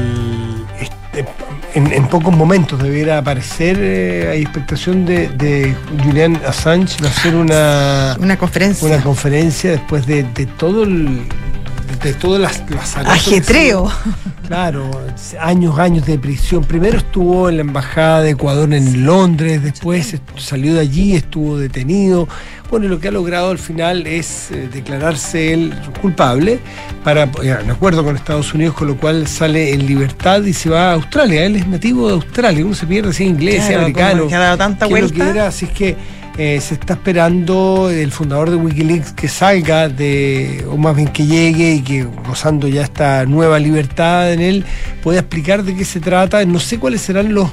el, este, en, en pocos momentos debiera aparecer, eh, hay expectación de, de Julian Assange va a hacer una, una conferencia. Una conferencia después de, de todo el. de todas las, las ajetreo. Claro, años, años de prisión. Primero estuvo en la embajada de Ecuador en Londres, después salió de allí, estuvo detenido. Bueno, y lo que ha logrado al final es eh, declararse él culpable para, en acuerdo con Estados Unidos, con lo cual sale en libertad y se va a Australia. Él es nativo de Australia, uno se pierde si es inglés, si es americano. Que ha dado tanta vuelta. Que era, así es que Eh, se está esperando el fundador de Wikileaks que salga de, o más bien que llegue y que gozando ya esta nueva libertad en él, pueda explicar de qué se trata. No sé cuáles serán los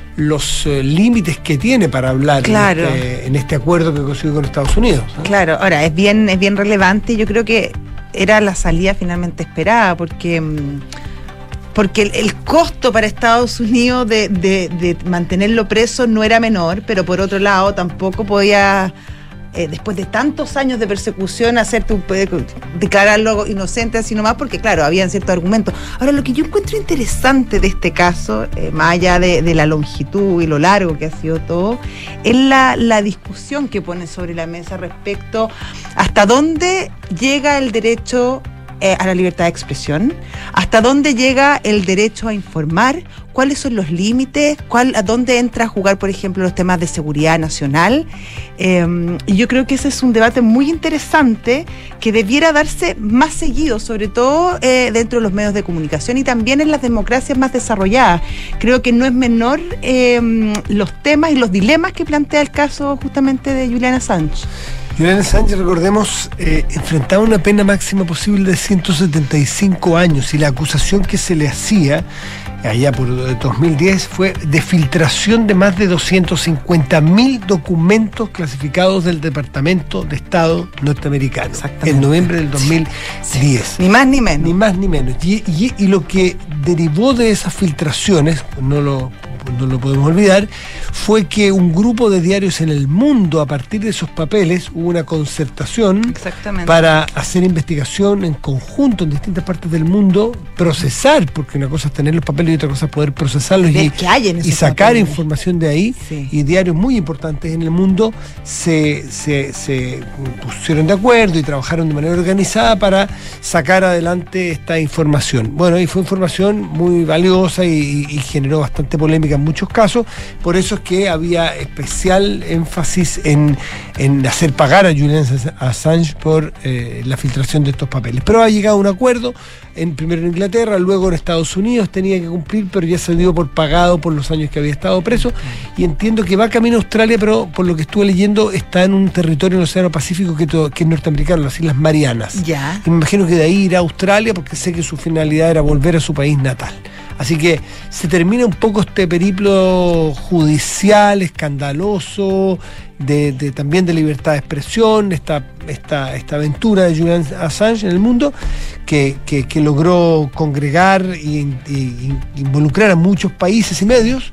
los uh, límites que tiene para hablar, claro, en, este, en este acuerdo que consiguió con Estados Unidos, ¿no? Claro, ahora es bien, es bien relevante. Yo creo que era la salida finalmente esperada, porque porque el, el costo para Estados Unidos de, de, de mantenerlo preso no era menor, pero por otro lado tampoco podía, eh, después de tantos años de persecución, hacerte un, declararlo inocente así nomás, porque claro, habían ciertos argumentos. Ahora, lo que yo encuentro interesante de este caso, eh, más allá de, de la longitud y lo largo que ha sido todo, es la, la discusión que pone sobre la mesa respecto hasta dónde llega el derecho a la libertad de expresión, hasta dónde llega el derecho a informar, cuáles son los límites, cuál, a dónde entra a jugar, por ejemplo, los temas de seguridad nacional. Eh, y yo creo que ese es un debate muy interesante que debiera darse más seguido, sobre todo eh, dentro de los medios de comunicación y también en las democracias más desarrolladas. Creo que no es menor eh, los temas y los dilemas que plantea el caso justamente de Julian Assange. Julian Assange, recordemos, eh, enfrentaba una pena máxima posible de ciento setenta y cinco años y la acusación que se le hacía allá por dos mil diez fue de filtración de más de doscientos cincuenta mil documentos clasificados del Departamento de Estado norteamericano en noviembre del dos mil diez. Sí. Ni más ni menos. Ni más ni menos. Y, y, y lo que derivó de esas filtraciones, no lo... no lo podemos olvidar, fue que un grupo de diarios en el mundo, a partir de esos papeles, hubo una concertación para hacer investigación en conjunto en distintas partes del mundo, procesar, porque una cosa es tener los papeles y otra cosa es poder procesarlos y, y sacar papeles. Información de ahí, sí. Y diarios muy importantes en el mundo se, se, se pusieron de acuerdo y trabajaron de manera organizada para sacar adelante esta información. Bueno, y fue información muy valiosa y, y generó bastante polémica en muchos casos, por eso es que había especial énfasis en, en hacer pagar a Julian Assange por eh, la filtración de estos papeles. Pero ha llegado a un acuerdo, en, primero en Inglaterra, luego en Estados Unidos, tenía que cumplir, pero ya se dio por pagado por los años que había estado preso, y entiendo que va camino a Australia, pero por lo que estuve leyendo, está en un territorio en el Océano Pacífico que, to, que es norteamericano, las Islas Marianas. Ya. Y me imagino que de ahí irá a Australia, porque sé que su finalidad era volver a su país natal. Así que se termina un poco este periplo judicial, escandaloso, de, de también de libertad de expresión, esta, esta, esta aventura de Julian Assange en el mundo, que, que, que logró congregar e involucrar a muchos países y medios,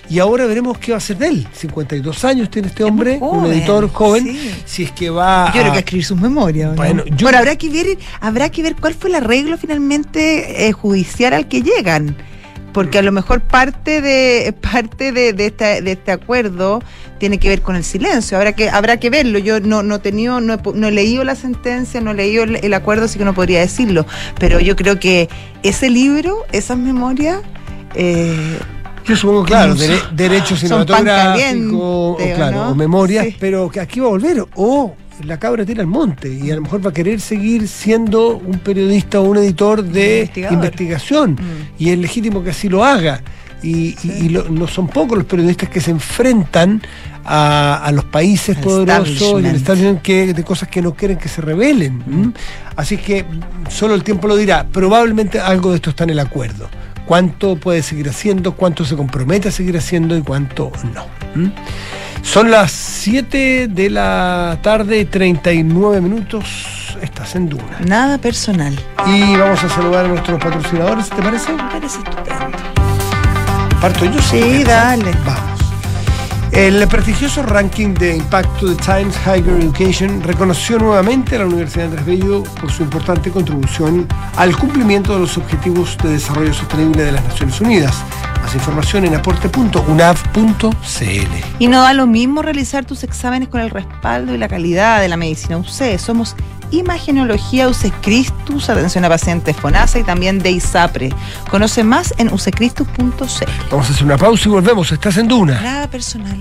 y ahora veremos qué va a hacer de él. cincuenta y dos años tiene este hombre, joven, un editor joven, sí. si es que va Yo creo a... que escribir sus memorias. ¿no? Bueno, yo- Bueno, habrá que ver, habrá que ver cuál fue el arreglo finalmente eh, judicial al que llegan. Porque a lo mejor parte de parte de, de, esta, de este acuerdo tiene que ver con el silencio. Habrá que habrá que verlo. Yo no no he tenido, no he, no he leído la sentencia, no he leído el, el acuerdo, así que no podría decirlo. Pero yo creo que ese libro, esas memorias, eh, Yo supongo, claro, Son- dere- derechos son pan cinematográficos, caliente, o, ¿o claro, no? o memorias, Sí. pero que aquí va a volver. O la cabra tira al monte y a lo mejor va a querer seguir siendo un periodista o un editor de Investigador. investigación. Mm. Y es legítimo que así lo haga. Y, y- y lo- no son pocos los periodistas que se enfrentan a, a los países Al poderosos y al establishment. establishment que, de cosas que no quieren que se revelen. ¿m? Así que solo el tiempo lo dirá. Probablemente algo de esto está en el acuerdo. Cuánto puede seguir haciendo, cuánto se compromete a seguir haciendo y cuánto no. ¿m? Son las siete de la tarde, treinta y nueve minutos. Estás en Duna. nada personal. Y vamos a saludar a nuestros patrocinadores, ¿te parece? Me parece estupendo. Parto yo. Sí, dale. Vamos. El prestigioso ranking de impacto de Times Higher Education reconoció nuevamente a la Universidad Andrés Bello por su importante contribución al cumplimiento de los Objetivos de Desarrollo Sostenible de las Naciones Unidas. Más información en aporte punto unav punto c l. Y no da lo mismo realizar tus exámenes con el respaldo y la calidad de la medicina U C. Somos Imagenología U C Cristus, atención a pacientes FONASA y también de ISAPRE. Conoce más en u c cristus punto c l. Vamos a hacer una pausa y volvemos. Estás en Duna. Nada personal.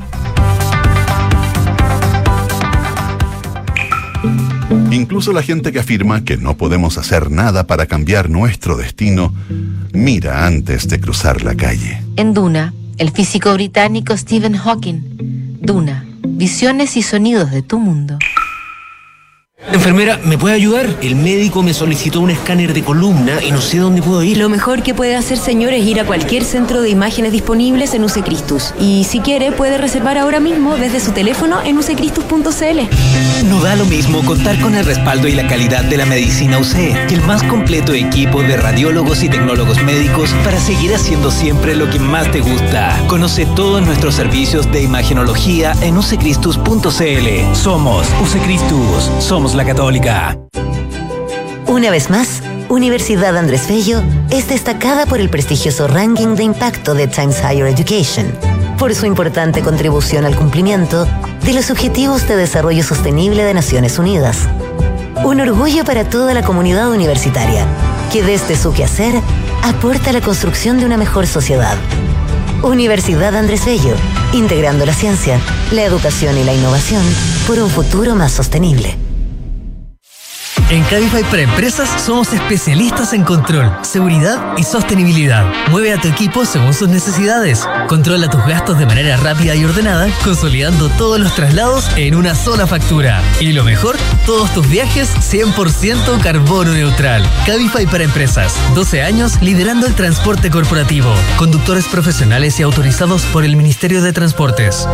Incluso la gente que afirma que no podemos hacer nada para cambiar nuestro destino, mira antes de cruzar la calle. En Duna, el físico británico Stephen Hawking. Duna, visiones y sonidos de tu mundo. Enfermera, ¿me puede ayudar? El médico me solicitó un escáner de columna y no sé dónde puedo ir. Lo mejor que puede hacer, señor, es ir a cualquier centro de imágenes disponibles en U C Cristus. Y si quiere, puede reservar ahora mismo desde su teléfono en u c cristus punto c l. No da lo mismo contar con el respaldo y la calidad de la medicina U C que el más completo equipo de radiólogos y tecnólogos médicos para seguir haciendo siempre lo que más te gusta. Conoce todos nuestros servicios de imagenología en u c cristus punto c l. Somos U C Cristus. Somos la Católica. Una vez más, Universidad Andrés Bello es destacada por el prestigioso ranking de impacto de Times Higher Education, por su importante contribución al cumplimiento de los Objetivos de Desarrollo Sostenible de Naciones Unidas. Un orgullo para toda la comunidad universitaria, que desde su quehacer aporta a la construcción de una mejor sociedad. Universidad Andrés Bello, integrando la ciencia, la educación y la innovación por un futuro más sostenible. En Cabify para Empresas somos especialistas en control, seguridad y sostenibilidad. Mueve a tu equipo según sus necesidades. Controla tus gastos de manera rápida y ordenada, consolidando todos los traslados en una sola factura. Y lo mejor, todos tus viajes cien por ciento carbono neutral. Cabify para Empresas, doce años liderando el transporte corporativo. Conductores profesionales y autorizados por el Ministerio de Transportes.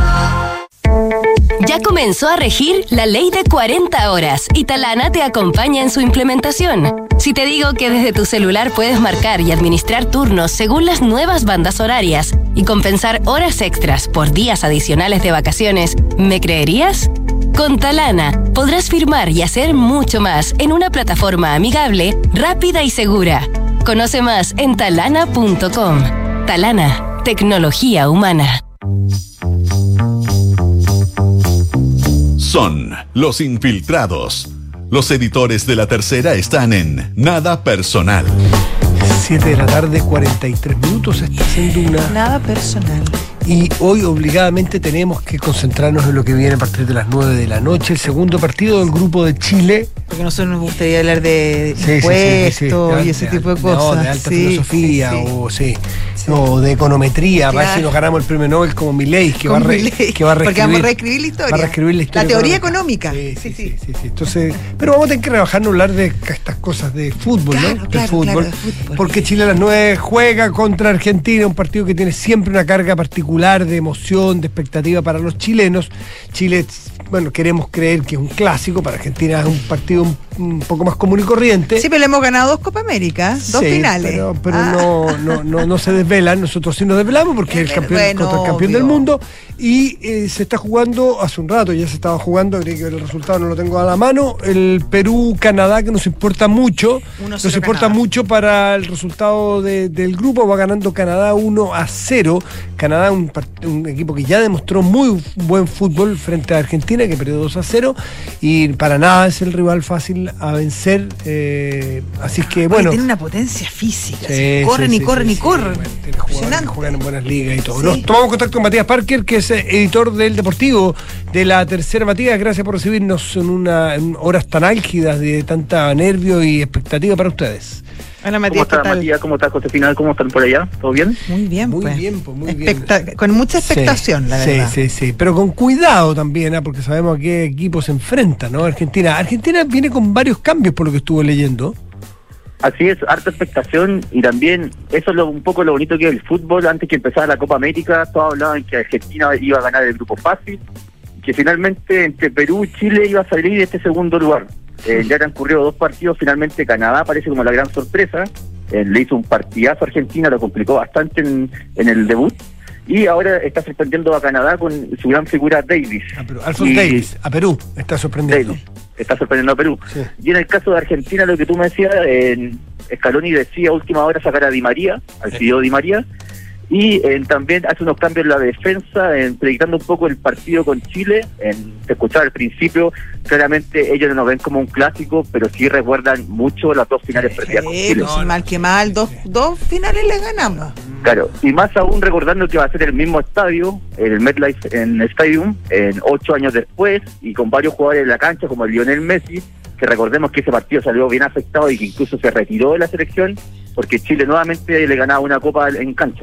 Ya comenzó a regir la ley de cuarenta horas y Talana te acompaña en su implementación. Si te digo que desde tu celular puedes marcar y administrar turnos según las nuevas bandas horarias y compensar horas extras por días adicionales de vacaciones, ¿me creerías? Con Talana podrás firmar y hacer mucho más en una plataforma amigable, rápida y segura. Conoce más en talana punto com. Talana, tecnología humana. Son los infiltrados. Los editores de La Tercera están en Nada Personal. siete de la tarde, cuarenta y tres minutos. Estás en Duna. Nada personal. Y hoy obligadamente tenemos que concentrarnos en lo que viene a partir de las nueve de la noche, el segundo partido del Grupo de Chile. Porque a nosotros nos gustaría hablar de Sí, sí, sí, impuestos sí, sí. y ese De- tipo de de- cosas. no, de alta Sí, filosofía sí, sí. o sí, o de econometría, para ver Claro. si nos ganamos el premio Nobel como Milei, que, va a Como re- Milei, que va a porque reescribir, vamos a reescribir la historia. va a reescribir la historia La teoría económica. económica. Sí, sí, sí, sí, sí. Entonces, pero vamos a tener que rebajarnos a hablar de estas cosas de fútbol, Claro, ¿no? claro, de fútbol, claro, de fútbol. porque Chile a las nueve juega contra Argentina, un partido que tiene siempre una carga particular. particular de emoción, de expectativa para los chilenos. Chile, bueno, queremos creer que es un clásico, para Argentina es un partido un, un poco más común y corriente. Sí, pero le hemos ganado dos Copa América, dos sí, finales. Pero, pero ah. no, no, no, no se desvelan, nosotros sí nos desvelamos porque es el campeón, bueno, contra el campeón obvio. del mundo. Y eh, se está jugando, hace un rato ya se estaba jugando, habría que ver el resultado, no lo tengo a la mano, el Perú-Canadá, que nos importa mucho, nos importa Canadá. mucho para el resultado de, del grupo. Va ganando Canadá uno a cero. Canadá, un, un equipo que ya demostró muy buen fútbol frente a Argentina, que perdió dos a cero, y para nada es el rival fácil a vencer. Eh, así que bueno. Oye, tiene una potencia física, sí, sí, corren sí, y sí, corren sí, y sí, corren. bueno, tiene jugadores que juegan en buenas ligas y todo. Sí. Nos tomamos contacto con Matías Parker, que es editor del Deportivo de La Tercera. Matías, gracias por recibirnos en, una, en horas tan álgidas de tanta nervio y expectativa para ustedes. Hola, Matías, ¿cómo está, Matías? ¿Cómo está, Josefina? ¿Cómo están por allá? ¿Todo bien? Muy bien, Muy pues. bien, pues, muy Expecta- bien. Con mucha expectación, sí, la sí, verdad. Sí, sí, sí, pero con cuidado también, ¿eh? Porque sabemos a qué equipos se enfrentan, ¿no? Argentina. Argentina viene con varios cambios, por lo que estuve leyendo. Así es, harta expectación y también eso es lo, un poco lo bonito que es el fútbol. Antes que empezara la Copa América, todos hablaban que Argentina iba a ganar el grupo fácil, que finalmente entre Perú y Chile iba a salir de este segundo lugar. Eh, ya transcurrido dos partidos, finalmente Canadá parece como la gran sorpresa. Eh, le hizo un partidazo a Argentina, lo complicó bastante en, en el debut. Y ahora está sorprendiendo a Canadá con su gran figura Davis. A Perú. Alphonso Y- Davis, a Perú, está sorprendiendo. Davis, está sorprendiendo a Perú. Sí. Y en el caso de Argentina, lo que tú me decías, eh, Scaloni decía a última hora sacar a Di María, al C E O Di María, y eh, también hace unos cambios en la defensa, en, predicando un poco el partido con Chile. En, te escuchaba al principio, claramente ellos no nos ven como un clásico, pero sí recuerdan mucho las dos finales perdidas con Sí, Chile. pues, mal que mal, dos, dos finales le ganamos. Claro, y más aún recordando que va a ser el mismo estadio, el MetLife en Stadium, en ocho años después, y con varios jugadores en la cancha, como el Lionel Messi, que recordemos que ese partido salió bien afectado y que incluso se retiró de la selección, porque Chile nuevamente le ganaba una copa en cancha.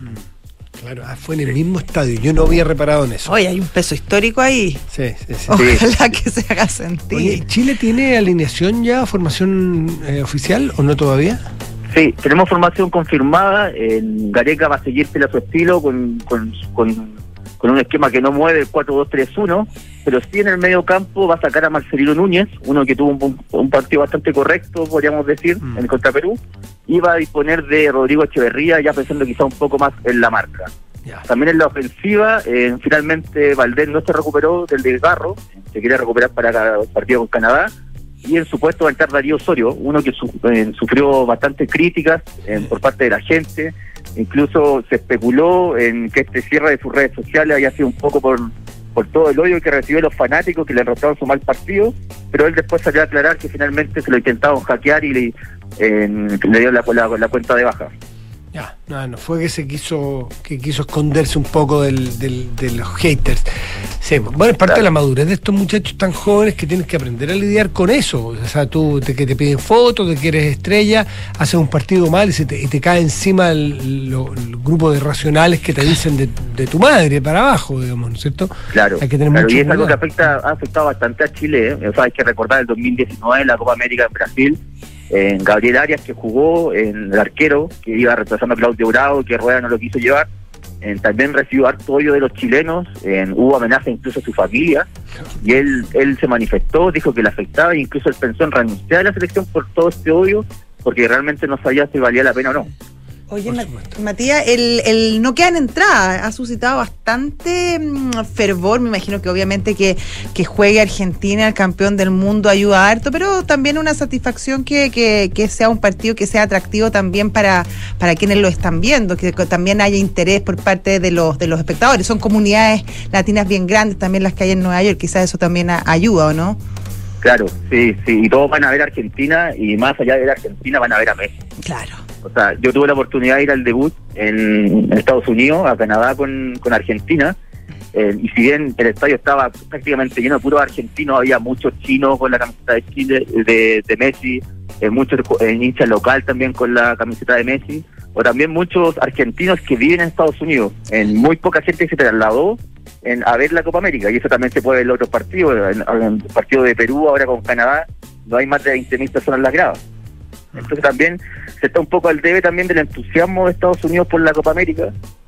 Claro, ah, fue en el mismo estadio, yo no había reparado en eso. Oye, hay un peso histórico ahí. Sí, sí, sí. Ojalá que se haga sentir. Oye, ¿Chile tiene alineación ya, formación eh, oficial o no todavía? Sí, tenemos formación confirmada. En Gareca va a seguirse a su estilo con, con, con, con un esquema que no mueve el cuatro dos tres uno, pero sí en el medio campo va a sacar a Marcelino Núñez, uno que tuvo un, un partido bastante correcto, podríamos decir, mm. en contra Perú, y va a disponer de Rodrigo Echeverría, ya pensando quizá un poco más en la marca. Ya. También en la ofensiva, eh, finalmente Valdés no se recuperó del desgarro, se quiere recuperar para el partido con Canadá, y en su puesto va a entrar Darío Osorio, uno que su, eh, sufrió bastantes críticas eh, por parte de la gente. Incluso se especuló en que este cierre de sus redes sociales haya sido un poco por, por todo el odio que recibió los fanáticos que le enrostraron su mal partido, pero él después salió a aclarar que finalmente se lo intentaron hackear y le, eh, le dio la, la, la cuenta de baja. Ya, no, no fue que se quiso que quiso esconderse un poco del, del, de los haters. Sí, bueno, es parte claro. de la madurez de estos muchachos tan jóvenes que tienes que aprender a lidiar con eso. O sea, tú te, que te piden fotos, de que eres estrella, haces un partido mal y, se te, y te cae encima el, lo, el grupo de racionales que te dicen de, de tu madre para abajo, digamos, ¿no es cierto? Claro, hay que tener claro mucho y es cuidado. Algo que afecta, ha afectado bastante a Chile. ¿eh? O sea, hay que recordar el dos mil diecinueve, la Copa América en Brasil. En Gabriel Arias, que jugó, en el arquero, que iba reemplazando a Claudio Bravo, que Rueda no lo quiso llevar. En, también recibió harto odio de los chilenos, en, hubo amenaza incluso a su familia, y él él se manifestó, dijo que le afectaba, e incluso él pensó en renunciar a la selección por todo este odio, porque realmente no sabía si valía la pena o no. Oye, Matías, el, el no queda en entrada ha suscitado bastante mmm, fervor. Me imagino que obviamente que, que juegue Argentina, el campeón del mundo, ayuda harto, pero también una satisfacción que, que, que sea un partido que sea atractivo también para, para quienes lo están viendo, que también haya interés por parte de los, de los espectadores. Son comunidades latinas bien grandes también las que hay en Nueva York, quizás eso también a, ayuda, ¿o no? Claro, sí, sí, y todos van a ver a Argentina, y más allá de ver a Argentina van a ver a Messi. Claro. O sea, yo tuve la oportunidad de ir al debut en, en Estados Unidos, a Canadá con, con Argentina, eh, y si bien el estadio estaba prácticamente lleno de puros argentinos, había muchos chinos con la camiseta de Chile, de, de Messi, eh, muchos eh, hinchas local también con la camiseta de Messi, o también muchos argentinos que viven en Estados Unidos. En muy poca gente se trasladó en, a ver la Copa América, y eso también se puede ver en otros partidos. En, en el partido de Perú ahora con Canadá no hay más de veinte mil personas en las gradas. Entonces también se está un poco al debe también del entusiasmo de Estados Unidos por la Copa América,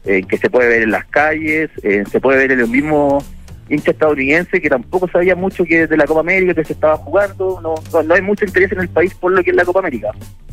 eh, que se puede ver en las calles, eh, se puede ver en los mismos hincha estadounidense que tampoco sabía mucho que de la Copa América que se estaba jugando, no, no, no hay mucho interés en el país por lo que es la Copa América.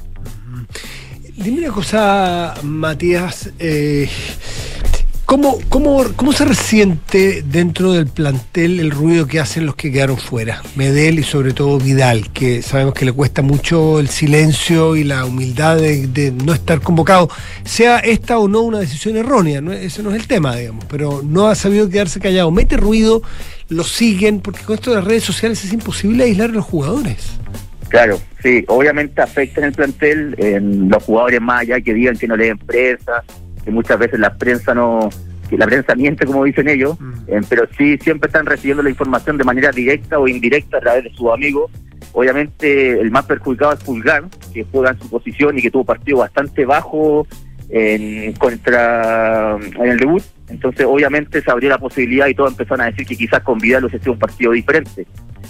Dime una cosa, Matías, eh, ¿cómo, cómo, ¿cómo se resiente dentro del plantel el ruido que hacen los que quedaron fuera? Medel y sobre todo Vidal, que sabemos que le cuesta mucho el silencio y la humildad de, de no estar convocado, sea esta o no una decisión errónea, ¿no? Ese no es el tema, digamos, pero no ha sabido quedarse callado, mete ruido, lo siguen, porque con esto de las redes sociales es imposible aislar a los jugadores. Claro, sí, obviamente afecta en el plantel, en los jugadores más allá que digan que no leen prensa, que muchas veces la prensa no, que la prensa miente como dicen ellos, mm. eh, pero sí siempre están recibiendo la información de manera directa o indirecta a través de sus amigos. Obviamente el más perjudicado es Pulgar, que juega en su posición y que tuvo partido bastante bajo en, contra en el debut, entonces obviamente se abrió la posibilidad y todos empezaron a decir que quizás con Vidal hubiese sido un partido diferente.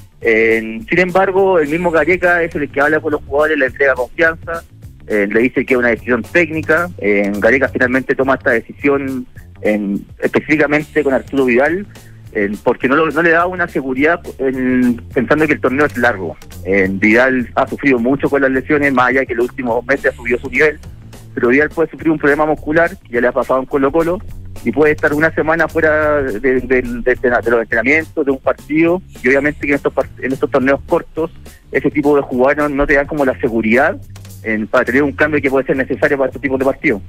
Eh, sin embargo, el mismo Gareca es el que habla con los jugadores, le entrega confianza, eh, le dice que es una decisión técnica. Eh, Gareca finalmente toma esta decisión en, específicamente con Arturo Vidal, eh, porque no, lo, no le da una seguridad en, pensando que el torneo es largo. Eh, Vidal ha sufrido mucho con las lesiones, más allá de que en los últimos meses ha subido su nivel, pero Vidal puede sufrir un problema muscular, que ya le ha pasado en Colo Colo, y puede estar una semana fuera de, de, de, de, de los entrenamientos, de un partido, y obviamente que en estos en estos torneos cortos, ese tipo de jugadores no, no te dan como la seguridad en, para tener un cambio que puede ser necesario para este tipo de partidos.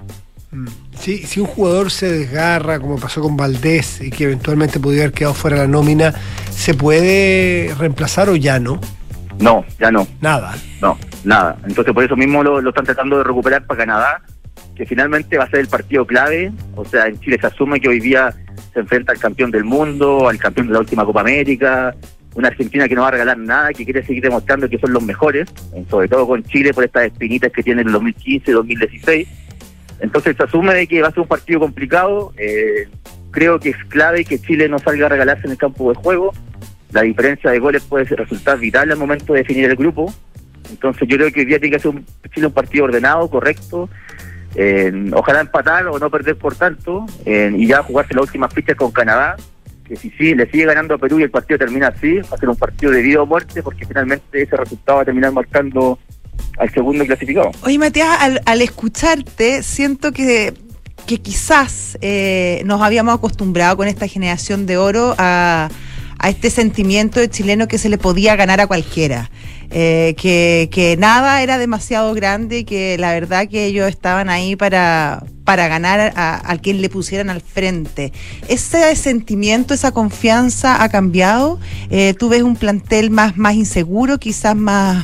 Sí, si un jugador se desgarra, como pasó con Valdés, y que eventualmente podría haber quedado fuera de la nómina, ¿se puede reemplazar o ya no? No, ya no. Nada. No, nada. Entonces por eso mismo lo, lo están tratando de recuperar para Canadá, que finalmente va a ser el partido clave. O sea, en Chile se asume que hoy día se enfrenta al campeón del mundo, al campeón de la última Copa América, una Argentina que no va a regalar nada, que quiere seguir demostrando que son los mejores, sobre todo con Chile por estas espinitas que tiene en el dos mil quince y dos mil dieciséis. Entonces se asume de que va a ser un partido complicado. Eh, creo que es clave que Chile no salga a regalarse en el campo de juego. La diferencia de goles puede resultar vital al momento de definir el grupo. Entonces yo creo que hoy día tiene que ser un Chile un partido ordenado, correcto. Eh, ojalá empatar o no perder por tanto, eh, y ya jugarse las últimas fichas con Canadá, que si sí le sigue ganando a Perú y el partido termina así, va a ser un partido de vida o muerte, porque finalmente ese resultado va a terminar marcando al segundo clasificado. Oye, Matías, al, al escucharte siento que que quizás eh, nos habíamos acostumbrado con esta generación de oro a, a este sentimiento de chileno que se le podía ganar a cualquiera. Eh, que, que nada era demasiado grande, que la verdad que ellos estaban ahí para, para ganar a, a quien le pusieran al frente. Ese sentimiento, esa confianza ha cambiado. Eh, tú ves un plantel más, más inseguro, quizás más,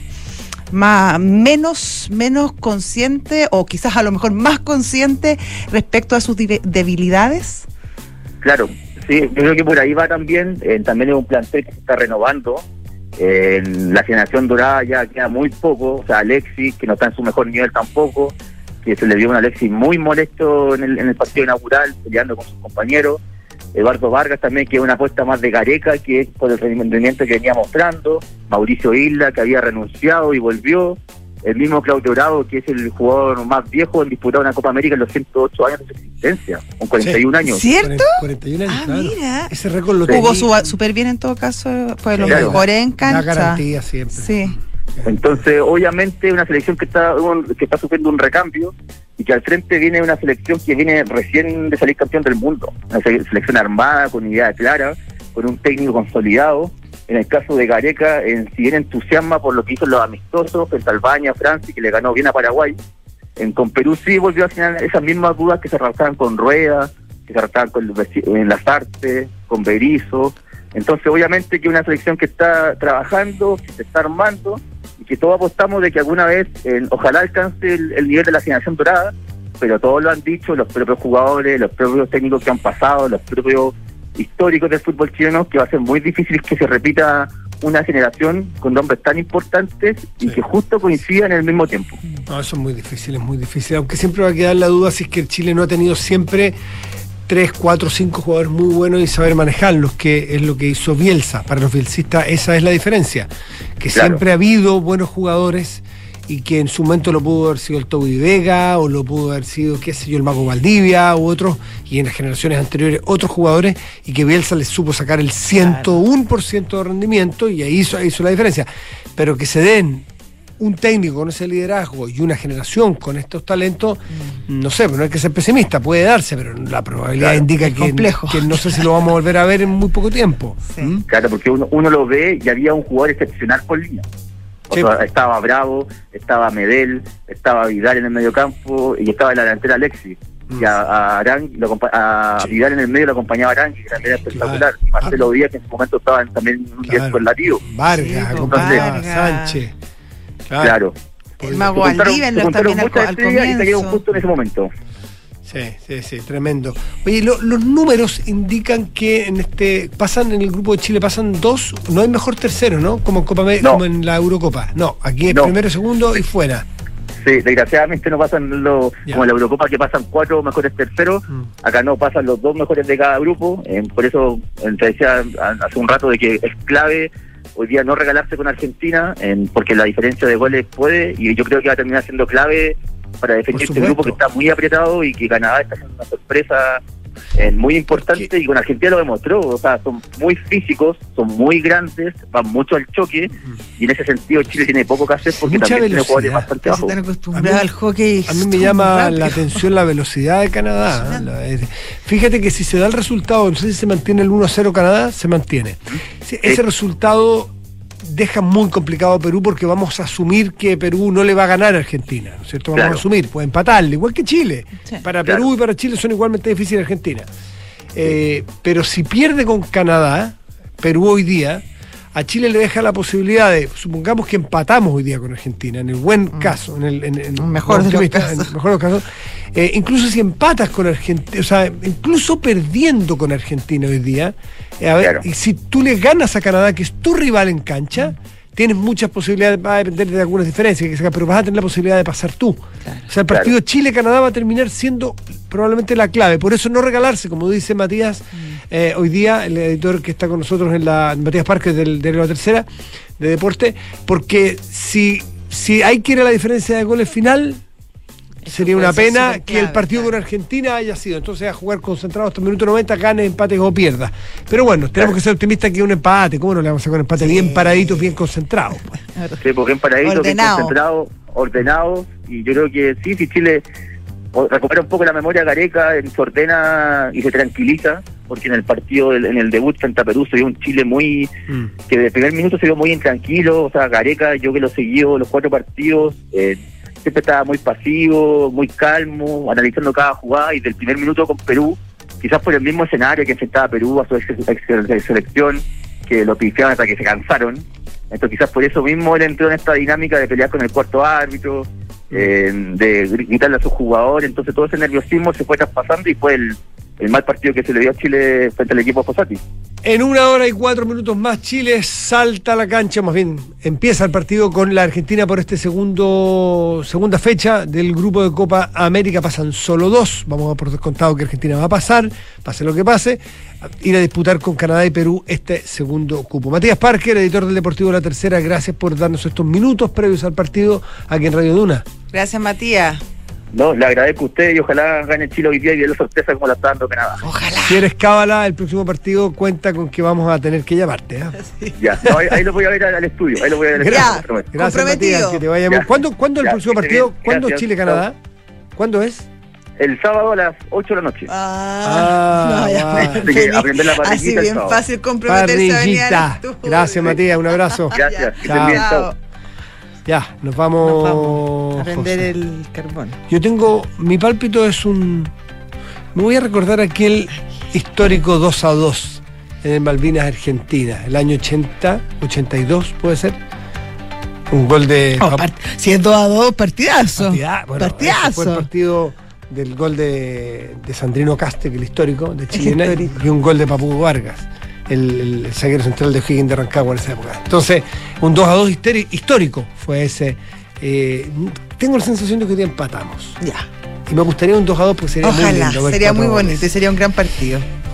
más menos, menos consciente, o quizás a lo mejor más consciente respecto a sus debilidades. Claro, sí, yo creo que por ahí va también. Eh, también es un plantel que se está renovando. Eh, la generación dorada ya queda muy poco. O sea, Alexis, que no está en su mejor nivel tampoco, que se le dio un Alexis muy molesto en el, en el partido inaugural, peleando con sus compañeros. Eduardo Vargas también, que es una apuesta más de Gareca, que es por el rendimiento que venía mostrando. Mauricio Isla, que había renunciado y volvió. El mismo Claudio Bravo, que es el jugador más viejo en disputar una Copa América en los ciento ocho años de su existencia, con cuarenta y un sí. años. ¿Cierto? cuarenta y un años, ah, claro. Mira. Ese récord lo jugó su, súper bien en todo caso, fue lo claro. mejor en cancha. Una garantía siempre. Sí. Entonces, obviamente, una selección que está que está sufriendo un recambio, y que al frente viene una selección que viene recién de salir campeón del mundo. Una selección armada, con idea clara, con un técnico consolidado. En el caso de Gareca, en, si bien entusiasma por lo que hizo en los amistosos, frente a Albania, Francia, que le ganó bien a Paraguay, en, con Perú sí volvió a final esas mismas dudas que se arrastraban con Rueda, que se arrastraban con en Lazarte, con Berizzo. Entonces, obviamente que una selección que está trabajando, que se está armando, y que todos apostamos de que alguna vez, eh, ojalá alcance el, el nivel de la generación dorada, pero todos lo han dicho, los propios jugadores, los propios técnicos que han pasado, los propios históricos del fútbol chileno, que va a ser muy difícil que se repita una generación con nombres tan importantes y sí. que justo coincidan en el mismo tiempo. No, eso es muy difícil, es muy difícil, aunque siempre va a quedar la duda si es que el Chile no ha tenido siempre tres, cuatro, cinco jugadores muy buenos y saber manejarlos, que es lo que hizo Bielsa. Para los bielsistas esa es la diferencia, que claro. siempre ha habido buenos jugadores y que en su momento lo pudo haber sido el Toby Vega, o lo pudo haber sido, qué sé yo, el Mago Valdivia, u otros, y en las generaciones anteriores otros jugadores, y que Bielsa les supo sacar el ciento uno por ciento de rendimiento, y ahí hizo, ahí hizo la diferencia. Pero que se den un técnico con ese liderazgo y una generación con estos talentos, mm. no sé, pero no hay que ser pesimista, puede darse, pero la probabilidad claro, indica que, que no sé si lo vamos a volver a ver en muy poco tiempo. Sí. ¿Mm? Claro, porque uno, uno lo ve y había un jugador excepcional por línea. O sí. sea, estaba Bravo, estaba Medel, estaba Vidal en el mediocampo y estaba en la delantera Alexis. Mm. Y a, a, Arán, lo, a sí. Vidal en el medio lo acompañaba Arán, que era espectacular. Claro. Y Marcelo Díaz, que en su momento estaba también en un claro. diez superlativo. Vargas, sí, Vargas, Sánchez. Claro. claro. El Mago Valdivia no está bien al, al comienzo. Y cayeron justo en ese momento. Sí, sí, sí, tremendo. Oye, lo, los números indican que en este pasan en el grupo de Chile, pasan dos, no hay mejor tercero, ¿no? Como en Copa no. como en la Eurocopa. No, aquí es no. primero, segundo y fuera. Sí, desgraciadamente no pasan lo, como en la Eurocopa, que pasan cuatro mejores terceros. Mm. Acá no pasan los dos mejores de cada grupo. Eh, por eso te decía hace un rato de que es clave hoy día no regalarse con Argentina, eh, porque la diferencia de goles puede, y yo creo que va a terminar siendo clave para defender este grupo que está muy apretado y que Canadá está haciendo una sorpresa eh, muy importante ¿Qué? Y con Argentina lo demostró. O sea, son muy físicos, son muy grandes, van mucho al choque, y en ese sentido Chile tiene poco que hacer porque Mucha también velocidad. tiene jugadores bastante bajos. Están acostumbrados al hockey. A mí me llama rápido. la atención la velocidad de Canadá. La, eh, fíjate que si se da el resultado, no sé si se mantiene el uno a cero Canadá, se mantiene. Si, ese resultado deja muy complicado a Perú, porque vamos a asumir que Perú no le va a ganar a Argentina, ¿no es cierto? Vamos claro. a asumir, puede empatarle, igual que Chile. Sí. Para Perú claro. y para Chile son igualmente difíciles Argentina. Eh, pero si pierde con Canadá, Perú hoy día, a Chile le deja la posibilidad de, supongamos que empatamos hoy día con Argentina, en el buen mm. caso, en el, en, en, mejor en, de los casos. en el mejor de los casos, eh, incluso si empatas con Argentina, o sea, incluso perdiendo con Argentina hoy día, eh, a ver, claro. y si tú le ganas a Canadá, que es tu rival en cancha, mm. tienes muchas posibilidades, va a depender de algunas diferencias, pero vas a tener la posibilidad de pasar tú. Claro. O sea, el partido claro. Chile-Canadá va a terminar siendo probablemente la clave. Por eso no regalarse, como dice Matías, mm. eh, hoy día, el editor que está con nosotros en la, Matías Parques del diario La Tercera, de Deporte, porque si, si hay que ir a la diferencia de goles final, eso sería una pena clave, que el partido claro. con Argentina haya sido. Entonces a jugar concentrado hasta el minuto noventa, gane, empate o pierda. Pero bueno, tenemos claro. que ser optimistas que un empate. ¿Cómo no le vamos a sacar un empate? Sí. Bien paraditos, bien concentrados. Pues. Sí, porque bien paraditos, bien concentrados, ordenados. Y yo creo que sí, si Chile recupera un poco la memoria Gareca, se ordena y se tranquiliza, porque en el partido, en el debut frente a Perú se vio un Chile muy, mm. que desde el primer minuto se vio muy intranquilo. O sea, Gareca, yo que lo seguí los cuatro partidos, eh, siempre estaba muy pasivo, muy calmo, analizando cada jugada, y del primer minuto con Perú, quizás por el mismo escenario que enfrentaba Perú a su ex, ex, ex selección, que lo pifiaron hasta que se cansaron. Entonces quizás por eso mismo él entró en esta dinámica de pelear con el cuarto árbitro, eh, de gritarle a sus jugadores. Entonces todo ese nerviosismo se fue traspasando y fue el, el mal partido que se le dio a Chile frente al equipo Fossati. En una hora y cuatro minutos más, Chile salta a la cancha, más bien empieza el partido con la Argentina por este segundo segunda fecha del grupo de Copa América. Pasan solo dos, vamos a por descontado que Argentina va a pasar, pase lo que pase, ir a disputar con Canadá y Perú este segundo cupo. Matías Parker, editor del Deportivo La Tercera, gracias por darnos estos minutos previos al partido aquí en Radio Duna. Gracias, Matías. No, le agradezco a usted y ojalá gane Chile hoy día y dé la sorpresa como la está dando Canadá. Ojalá. Si eres cábala, el próximo partido cuenta con que vamos a tener que llamarte. ¿eh? Sí. Ya, no, ahí, ahí lo voy a ver al, al estudio. Ahí lo voy a ver al ya, estudio. Gracias, Matías, que te vaya muy... ¿Cuándo, ¿cuándo ya, el próximo partido? Bien. ¿Cuándo Chile-Canadá? ¿Cuándo es? El sábado a las ocho de la noche. Ah, ah no, ya, Así que aprender la parrillita. Así bien fácil comprometerse a venir al estudio. Gracias, Matías, un abrazo. Gracias, que estén bien, chao. Ya, nos vamos, nos vamos a prender José. El carbón. Yo tengo, mi pálpito es un... Me voy a recordar aquel histórico dos a dos en el Malvinas Argentina, el año ochenta, ochenta y dos, ¿puede ser? Un gol de... Oh, part- si es dos a dos, partidazo. Partida, bueno, partidazo. Fue el partido del gol de, de Sandrino Caste, que es el histórico, de Chile, y un gol de Papu Vargas, el, el zaguero central de O'Higgins de Rancagua en esa época. Entonces, un dos a dos histórico fue ese. Eh, tengo la sensación de que hoy día empatamos. Ya. Y me gustaría un dos a dos porque sería Ojalá, muy lindo. Sería muy bonito y sería un gran partido.